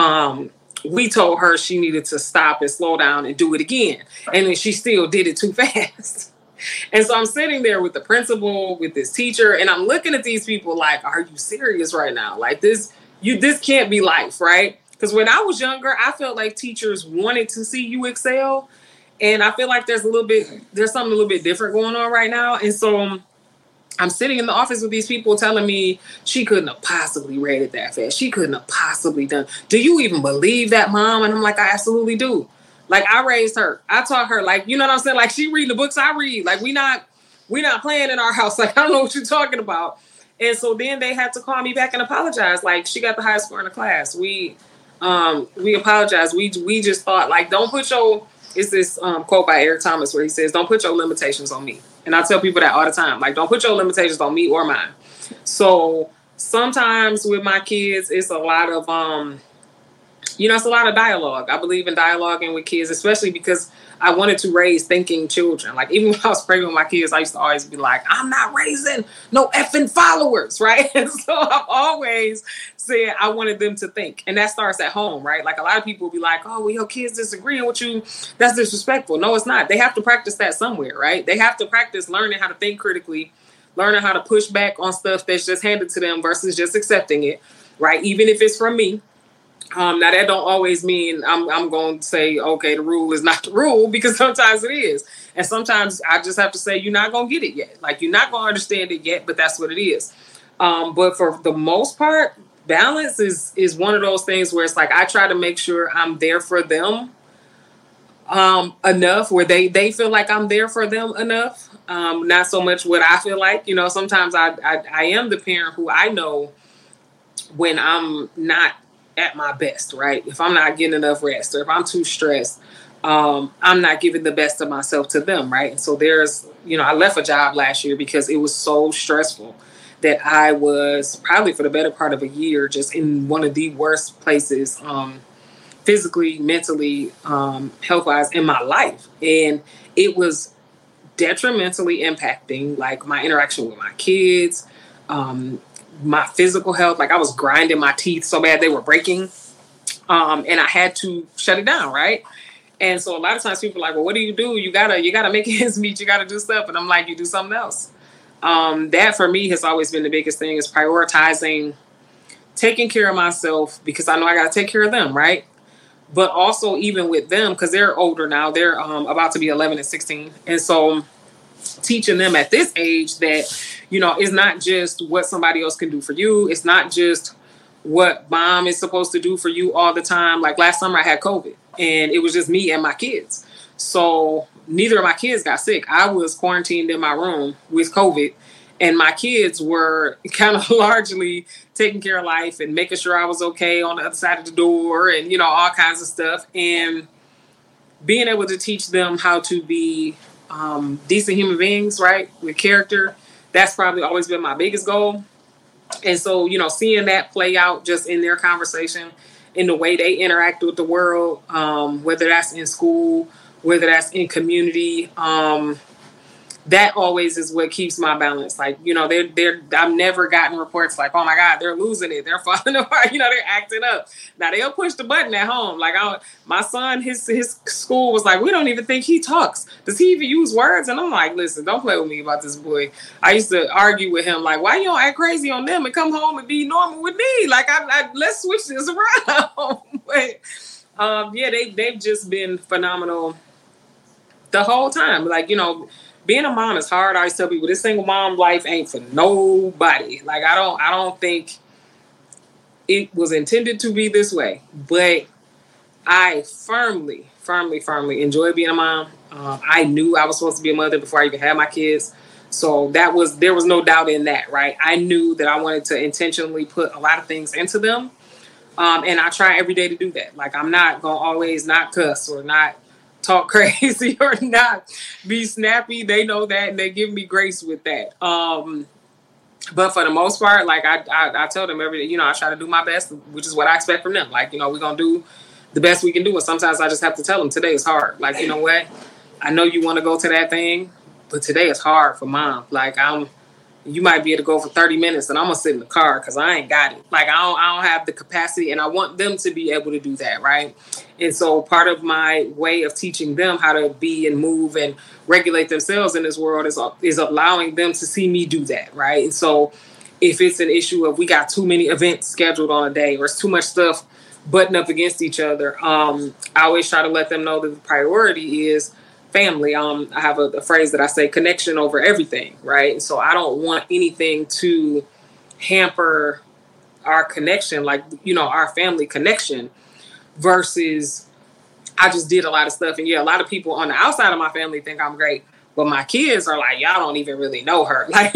we told her she needed to stop and slow down and do it again. And then she still did it too fast. And so I'm sitting there with the principal, with this teacher, and I'm looking at these people like, are you serious right now? Like this can't be life, right? Because when I was younger, I felt like teachers wanted to see you excel. And I feel like there's something a little bit different going on right now. And so I'm sitting in the office with these people telling me she couldn't have possibly read it that fast. She couldn't have possibly done. Do you even believe that, Mom? And I'm like, I absolutely do. Like, I raised her. I taught her, like, you know what I'm saying? Like, she reading the books I read. Like, we not playing in our house. Like, I don't know what you're talking about. And so then they had to call me back and apologize. Like, she got the highest score in the class. We apologize. We just thought, like, don't put your... It's this quote by Eric Thomas where he says, don't put your limitations on me. And I tell people that all the time. Like, don't put your limitations on me or mine. So sometimes with my kids, it's a lot of, it's a lot of dialogue. I believe in dialoguing with kids, especially because I wanted to raise thinking children. Like, even when I was pregnant with my kids, I used to always be like, I'm not raising no effing followers, right? And so I've always said I wanted them to think. And that starts at home, right? Like, a lot of people will be like, oh, well, your kids disagreeing with you. That's disrespectful. No, it's not. They have to practice that somewhere, right? They have to practice learning how to think critically, learning how to push back on stuff that's just handed to them versus just accepting it, right? Even if it's from me. Now, that don't always mean I'm going to say, okay, the rule is not the rule, because sometimes it is. And sometimes I just have to say, you're not going to get it yet. Like, you're not going to understand it yet, but that's what it is. But for the most part, balance is one of those things where it's like, I try to make sure I'm there for them enough where they feel like I'm there for them enough. Not so much what I feel like. Sometimes I am the parent who I know when I'm not at my best, right? If I'm not getting enough rest or if I'm too stressed, I'm not giving the best of myself to them, right? And so there's, I left a job last year because it was so stressful that I was probably for the better part of a year just in one of the worst places, physically, mentally, health-wise in my life. And it was detrimentally impacting like my interaction with my kids, my physical health. Like, I was grinding my teeth so bad they were breaking. And I had to shut it down, right? And so a lot of times people are like, well, what do? You gotta make ends meet. You gotta do stuff. And I'm like, you do something else. That for me has always been the biggest thing, is prioritizing taking care of myself, because I know I gotta take care of them, right? But also even with them, because they're older now, they're about to be 11 and 16. And so teaching them at this age that, it's not just what somebody else can do for you. It's not just what mom is supposed to do for you all the time. Like, last summer I had COVID and it was just me and my kids. So neither of my kids got sick. I was quarantined in my room with COVID. And my kids were kind of largely taking care of life and making sure I was okay on the other side of the door and, all kinds of stuff. And being able to teach them how to be decent human beings, right, with character, that's probably always been my biggest goal. And so, seeing that play out just in their conversation, in the way they interact with the world, whether that's in school, whether that's in community, that always is what keeps my balance. Like, I've never gotten reports like, oh my God, they're losing it. They're falling apart. They're acting up. Now they'll push the button at home. Like my son, his school was like, we don't even think he talks. Does he even use words? And I'm like, listen, don't play with me about this boy. I used to argue with him, like, why you don't act crazy on them and come home and be normal with me? Like, let's switch this around. But they've just been phenomenal the whole time. Like, being a mom is hard. I always tell people this single mom life ain't for nobody. Like, I don't think it was intended to be this way, but I firmly enjoy being a mom. I knew I was supposed to be a mother before I even had my kids. So there was no doubt in that, right? I knew that I wanted to intentionally put a lot of things into them. And I try every day to do that. Like, I'm not going to always not cuss or not talk crazy or not be snappy. They know that and they give me grace with that. But for the most part, like I tell them every day, I try to do my best, which is what I expect from them. Like, we're going to do the best we can do. And sometimes I just have to tell them today is hard. Like, you know what? I know you want to go to that thing, but today is hard for mom. Like, you might be able to go for 30 minutes and I'm going to sit in the car because I ain't got it. Like, I don't have the capacity, and I want them to be able to do that, right? And so part of my way of teaching them how to be and move and regulate themselves in this world is allowing them to see me do that, right? And so if it's an issue of we got too many events scheduled on a day or it's too much stuff butting up against each other, I always try to let them know that the priority is family. I have a phrase that I say, connection over everything, right? And so I don't want anything to hamper our connection, like, our family connection, versus I just did a lot of stuff. And a lot of people on the outside of my family think I'm great, but my kids are like, y'all don't even really know her. Like,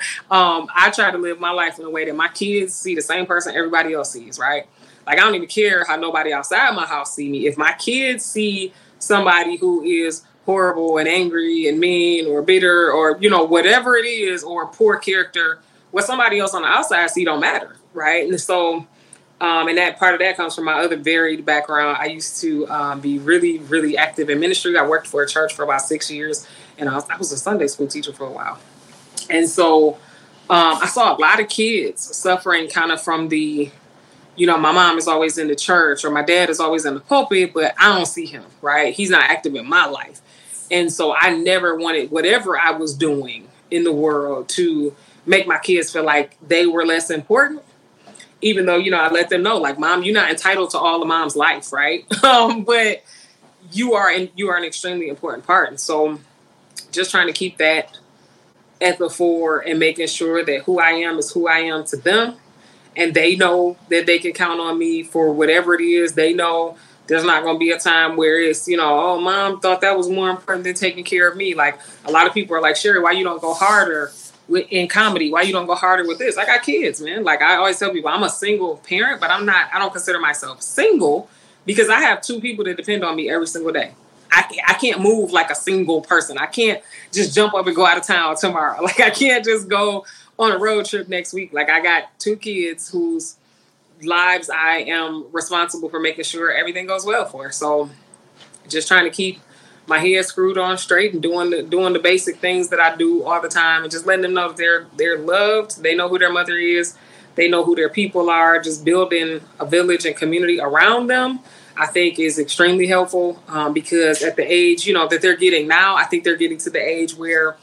I try to live my life in a way that my kids see the same person everybody else sees, right? Like, I don't even care how nobody outside my house see me. If my kids see somebody who is horrible and angry and mean or bitter or, whatever it is, or poor character, what somebody else on the outside see don't matter, right? And so, and that part of that comes from my other varied background. I used to be really, really active in ministry. I worked for a church for about 6 years, and I was a Sunday school teacher for a while. And so I saw a lot of kids suffering kind of from the, my mom is always in the church or my dad is always in the pulpit, but I don't see him, right? He's not active in my life. And so I never wanted whatever I was doing in the world to make my kids feel like they were less important, even though, I let them know, like, Mom, you're not entitled to all of Mom's life, right? But you are an extremely important part. And so just trying to keep that at the fore and making sure that who I am is who I am to them. And they know that they can count on me for whatever it is. They know there's not going to be a time where it's, oh, Mom thought that was more important than taking care of me. Like, a lot of people are like, Sherry, why you don't go harder in comedy? Why you don't go harder with this? I got kids, man. Like, I always tell people I'm a single parent, but I don't consider myself single because I have 2 people that depend on me every single day. I can't move like a single person. I can't just jump up and go out of town tomorrow. Like, I can't just go on a road trip next week. Like, I got 2 kids whose lives I am responsible for making sure everything goes well for. So just trying to keep my head screwed on straight and doing the basic things that I do all the time, and just letting them know that they're loved. They know who their mother is. They know who their people are. Just building a village and community around them, I think, is extremely helpful because at the age, that they're getting now, I think they're getting to the age where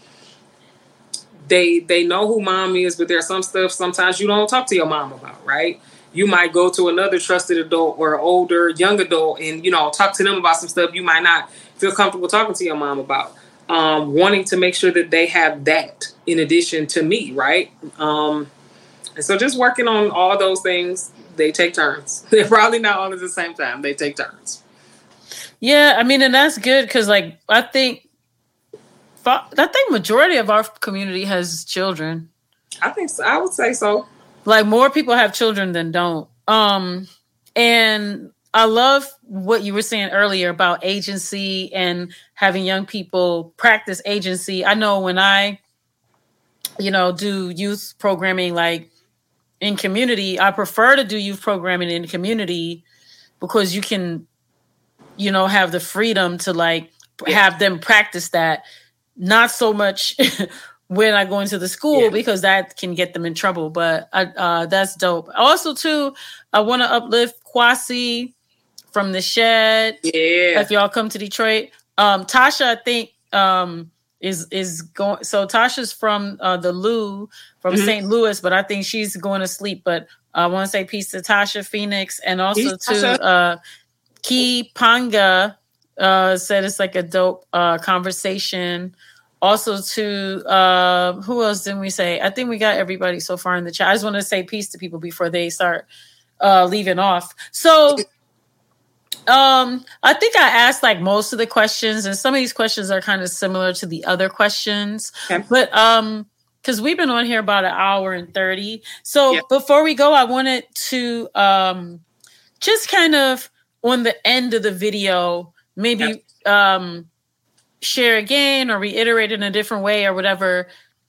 they know who Mom is, but there's some stuff sometimes you don't talk to your mom about, right? You might go to another trusted adult or older, young adult and, talk to them about some stuff you might not feel comfortable talking to your mom about. Wanting to make sure that they have that in addition to me, right? And so just working on all those things, they take turns. They're probably not all at the same time. They take turns. Yeah, I mean, and that's good because, like, I think majority of our community has children. I think so. I would say so. Like more people have children than don't. And I love what you were saying earlier about agency and having young people practice agency. I know when I, do youth programming, like in community, I prefer to do youth programming in community because you can, have the freedom to like have them practice that. Not so much when I go into the school because that can get them in trouble. But that's dope. Also, too, I want to uplift Kwasi from the Shed. Yeah. If y'all come to Detroit, Tasha, I think is going. So Tasha's from the Lou from St. Louis, but I think she's going to sleep. But I want to say peace to Tasha Phoenix and also to Ki Panga. Said it's like a dope conversation. Also to who else didn't we say? I think we got everybody so far in the chat. I just want to say peace to people before they start leaving off. So I think I asked like most of the questions, and some of these questions are kind of similar to the other questions. Okay. But because we've been on here about an hour and 30. So before we go, I wanted to just kind of on the end of the video, maybe share again or reiterate in a different way or whatever.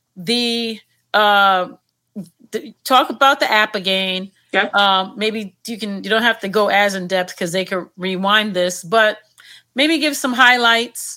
Talk about the app again. Maybe you don't have to go as in depth because they could rewind this, but maybe give some highlights,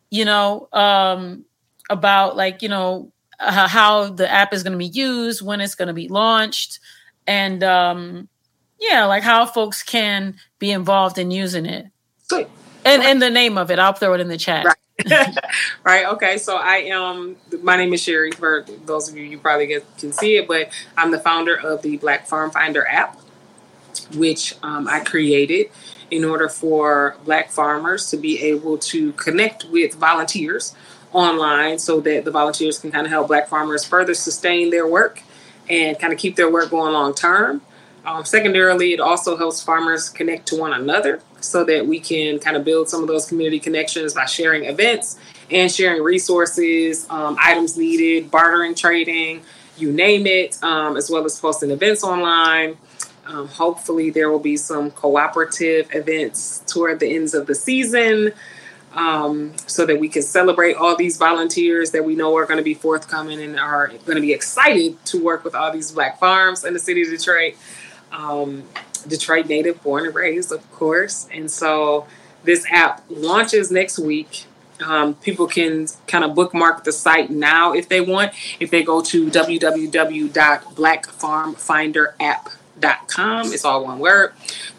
about like, how the app is going to be used, when it's going to be launched, and like how folks can be involved in using it. Good. And the name of it, I'll throw it in the chat. Right. Right. Okay. So my name is Sherry. For those of you probably can see it, but I'm the founder of the Black Farm Finder app, which I created in order for Black farmers to be able to connect with volunteers online so that the volunteers can kind of help Black farmers further sustain their work and kind of keep their work going long term. Secondarily, it also helps farmers connect to one another so that we can kind of build some of those community connections by sharing events and sharing resources, items needed, bartering, trading, you name it, as well as posting events online. Hopefully there will be some cooperative events toward the ends of the season so that we can celebrate all these volunteers that we know are going to be forthcoming and are going to be excited to work with all these Black farms in the city of Detroit. Detroit native, born and raised, of course. And so this app launches next week. People can kind of bookmark the site now if they want. If they go to www.blackfarmfinderapp.com, it's all one word,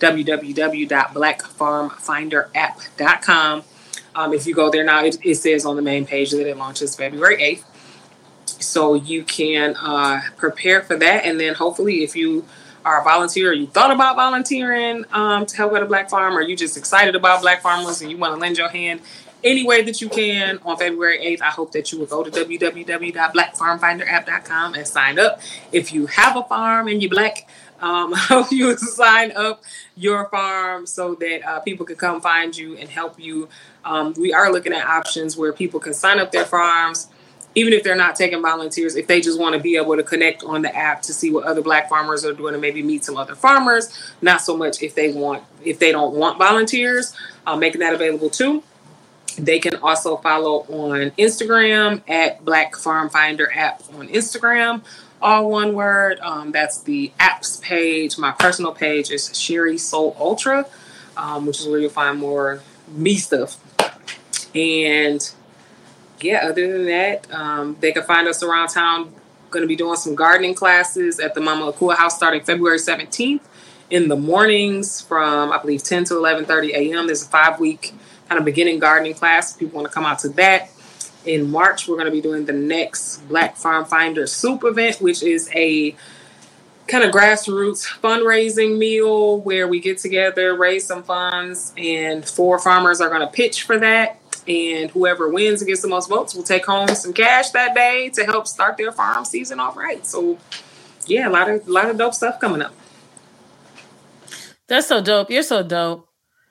www.blackfarmfinderapp.com. If you go there now, it says on the main page that it launches February 8th. So you can prepare for that. And then hopefully if you are a volunteer or you thought about volunteering to help at a Black farm, or you just excited about Black farmers and you want to lend your hand any way that you can on February 8th, I hope that you will go to www.blackfarmfinderapp.com and sign up. If you have a farm and you're Black, I hope you sign up your farm so that people can come find you and help you. We are looking at options where people can sign up their farms, even if they're not taking volunteers, if they just want to be able to connect on the app to see what other Black farmers are doing and maybe meet some other farmers. Not so much if they don't want volunteers, making that available too. They can also follow on Instagram at Black Farm Finder app on Instagram, all one word. That's the apps page. My personal page is Sherry Soul Ultra, which is where you'll find more me stuff. And yeah, other than that, they can find us around town. Going to be doing some gardening classes at the Mama Akua House starting February 17th in the mornings from, I believe, 10 to 11:30 a.m. There's a 5-week kind of beginning gardening class. If people want to come out to that. In March, we're going to be doing the next Black Farm Finder Soup event, which is a kind of grassroots fundraising meal where we get together, raise some funds, and 4 farmers are going to pitch for that. And whoever wins and gets the most votes will take home some cash that day to help start their farm season off right. So, yeah, a lot of dope stuff coming up. That's so dope. You're so dope.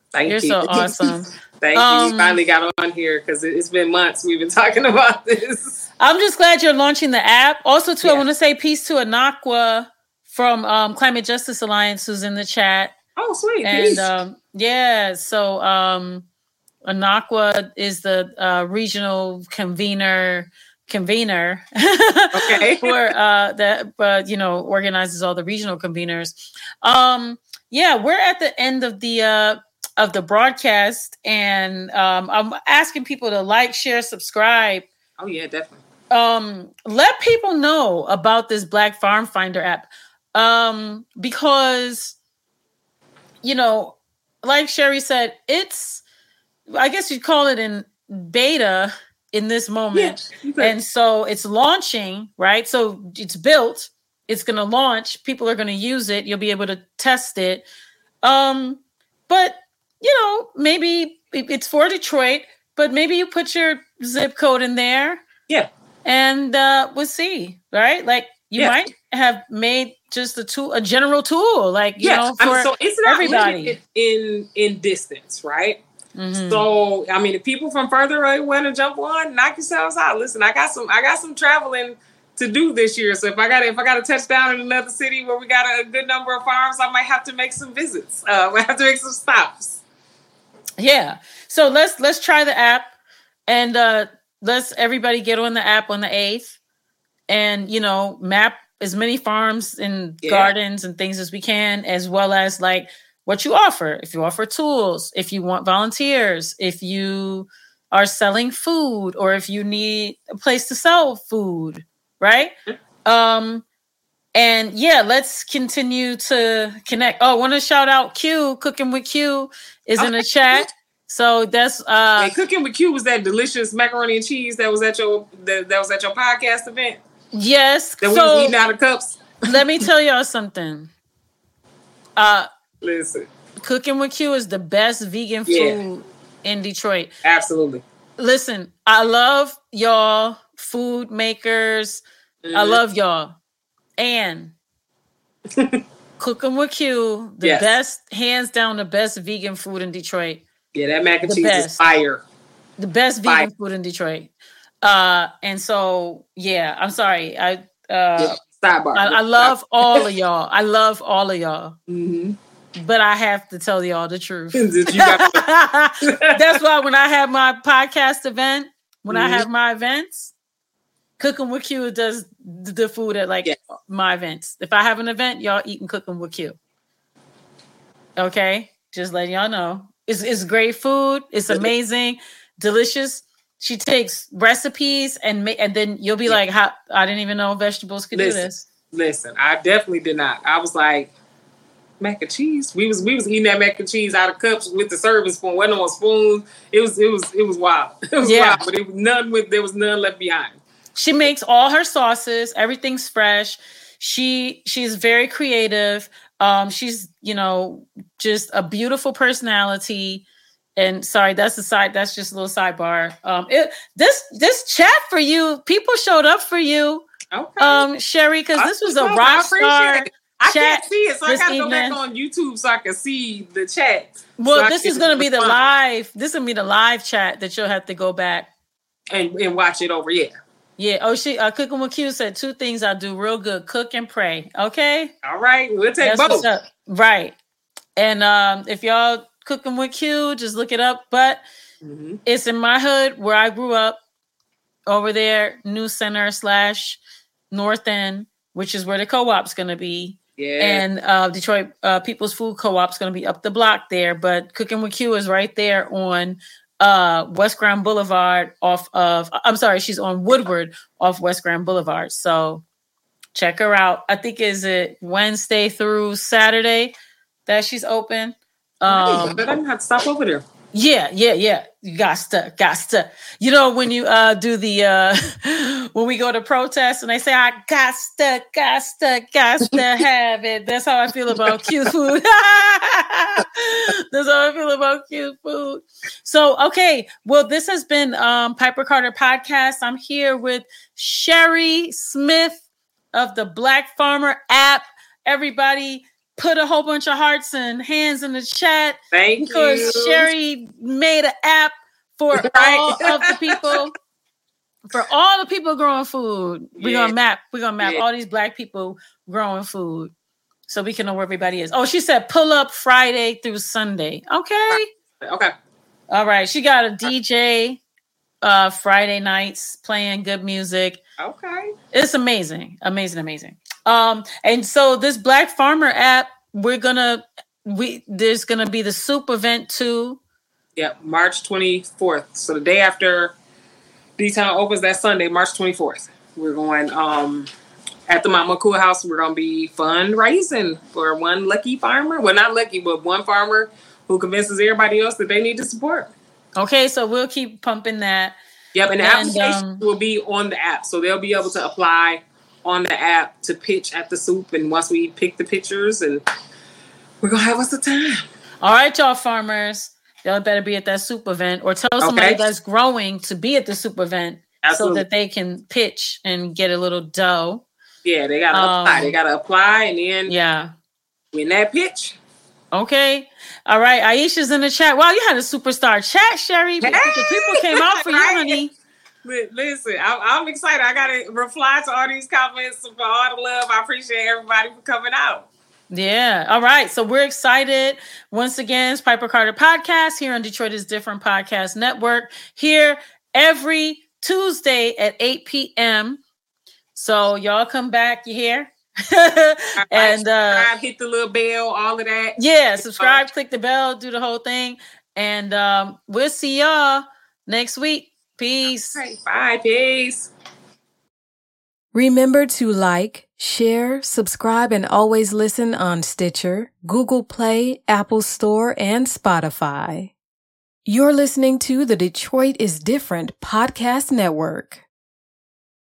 Thank You're you. so awesome. Thank you. We finally got on here because it's been months we've been talking about this. I'm just glad you're launching the app. Also, too, I want to say peace to Anaqua from Climate Justice Alliance, who's in the chat. Oh, sweet. And so Anaqua is the regional convener okay. for that organizes all the regional conveners. We're at the end of the broadcast, and I'm asking people to like, share, subscribe. Oh yeah, definitely. Let people know about this Black Farm Finder app, because like Sherry said, it's, I guess you'd call it in beta in this moment. Yeah, and so it's launching, right? So it's built, it's going to launch, people are going to use it, you'll be able to test it. But maybe it's for Detroit, but maybe you put your zip code in there. Yeah. And we'll see, right? Like you might have made just a general tool, like, for so it's not everybody in distance, right? Mm-hmm. So, I mean, if people from further away want to jump on, knock yourselves out. Listen, I got some traveling to do this year. So if I got to touch down in another city where we got a good number of farms, I might have to make some visits. I have to make some stops. Yeah. So let's try the app, and let's everybody get on the app on the 8th, and map as many farms and gardens and things as we can, as well as like what you offer. If you offer tools, if you want volunteers, if you are selling food, or if you need a place to sell food, right? And let's continue to connect. Oh, I want to shout out Q. Cooking with Q is in the chat. So that's Cooking with Q was that delicious macaroni and cheese that was at your podcast event. Yes. That we was eating out of cups. Let me tell y'all something. Listen, Cooking with Q is the best vegan food in Detroit. Absolutely. Listen, I love y'all food makers. Mm-hmm. I love y'all. And Cooking with Q, the best, hands down, the best vegan food in Detroit. Yeah, that mac and cheese is fire. The best vegan food in Detroit. And so, I'm sorry. Sidebar. I love all of y'all. I love all of y'all. Mm-hmm. But I have to tell y'all the truth. That's why when I have my podcast event, I have my events, Cooking with Q does the food at my events. If I have an event, y'all eating Cooking with Q. Okay? Just letting y'all know. It's great food. It's amazing. Delicious. She takes recipes and then you'll be like, "How? I didn't even know vegetables could do this." Listen, I definitely did not. I was like, mac and cheese. We was eating that mac and cheese out of cups with the serving spoon. Wasn't on spoons. It was wild. It was wild, but there was none left behind. She makes all her sauces. Everything's fresh. She's very creative. She's just a beautiful personality. And sorry, that's just a little sidebar. This chat for you, people showed up for you. Okay. Sherry, because this was a rock star. I can't see it, so I gotta go back on YouTube so I can see the chat. Well, this is gonna be the live. This is gonna be the live chat that you'll have to go back and watch it over. Yeah. Oh, she Cooking with Q said 2 things I do real good: cook and pray. Okay. All right, we'll take both. Right. And if y'all Cooking with Q, just look it up. But it's in my hood where I grew up, over there, New Center / North End, which is where the co-op's gonna be. Yeah. And Detroit People's Food Co-op's gonna be up the block there. But Cooking with Q is right there on West Grand Boulevard she's on Woodward off West Grand Boulevard. So check her out. I think is it Wednesday through Saturday that she's open. But I'm gonna have to stop over there. Yeah. You got to. When you do the when we go to protest and they say I got to have it. That's how I feel about Q food. That's how I feel about Q food. So okay, well, this has been Piper Carter Podcast. I'm here with Sherry Smith of the Black Farmer app. Everybody, put a whole bunch of hearts and hands in the chat. Thank because you. Sherry made an app for all of the people. For all the people growing food. We're gonna map all these Black people growing food so we can know where everybody is. Oh, she said pull up Friday through Sunday. Okay. All right. She got a DJ Friday nights playing good music. Okay. It's amazing. Amazing. And so this Black Farmer app, there's gonna be the soup event too. Yep, March 24th. So the day after D-Town opens, that Sunday, March 24th. We're going at the Mama Cool House. We're gonna be fundraising for one lucky farmer. Well, not lucky, but one farmer who convinces everybody else that they need to support. Okay, so we'll keep pumping that. Yep, and the application will be on the app. So they'll be able to apply on the app to pitch at the soup. And once we pick the pictures, and we're going to have us a time. All right, y'all farmers. Y'all better be at that soup event or tell somebody that's growing to be at the soup event. Absolutely. So that they can pitch and get a little dough. Yeah, they got to apply. They got to apply and then win that pitch. Okay. All right. Aisha's in the chat. Wow, you had a superstar chat, Sherry. Hey! People came out for you, honey. Listen, I'm excited. I got to reply to all these comments for all the love. I appreciate everybody for coming out. Yeah. All right. So we're excited. Once again, it's Piper Carter Podcast here on Detroit is Different Podcast Network. Here every Tuesday at 8 p.m. So y'all come back. You hear? And subscribe, hit the little bell, all of that. Yeah, subscribe, click the bell, do the whole thing. And we'll see y'all next week. Peace. All right, bye. Peace. Remember to like, share, subscribe, and always listen on Stitcher, Google Play, Apple Store, and Spotify. You're listening to the Detroit is Different Podcast Network.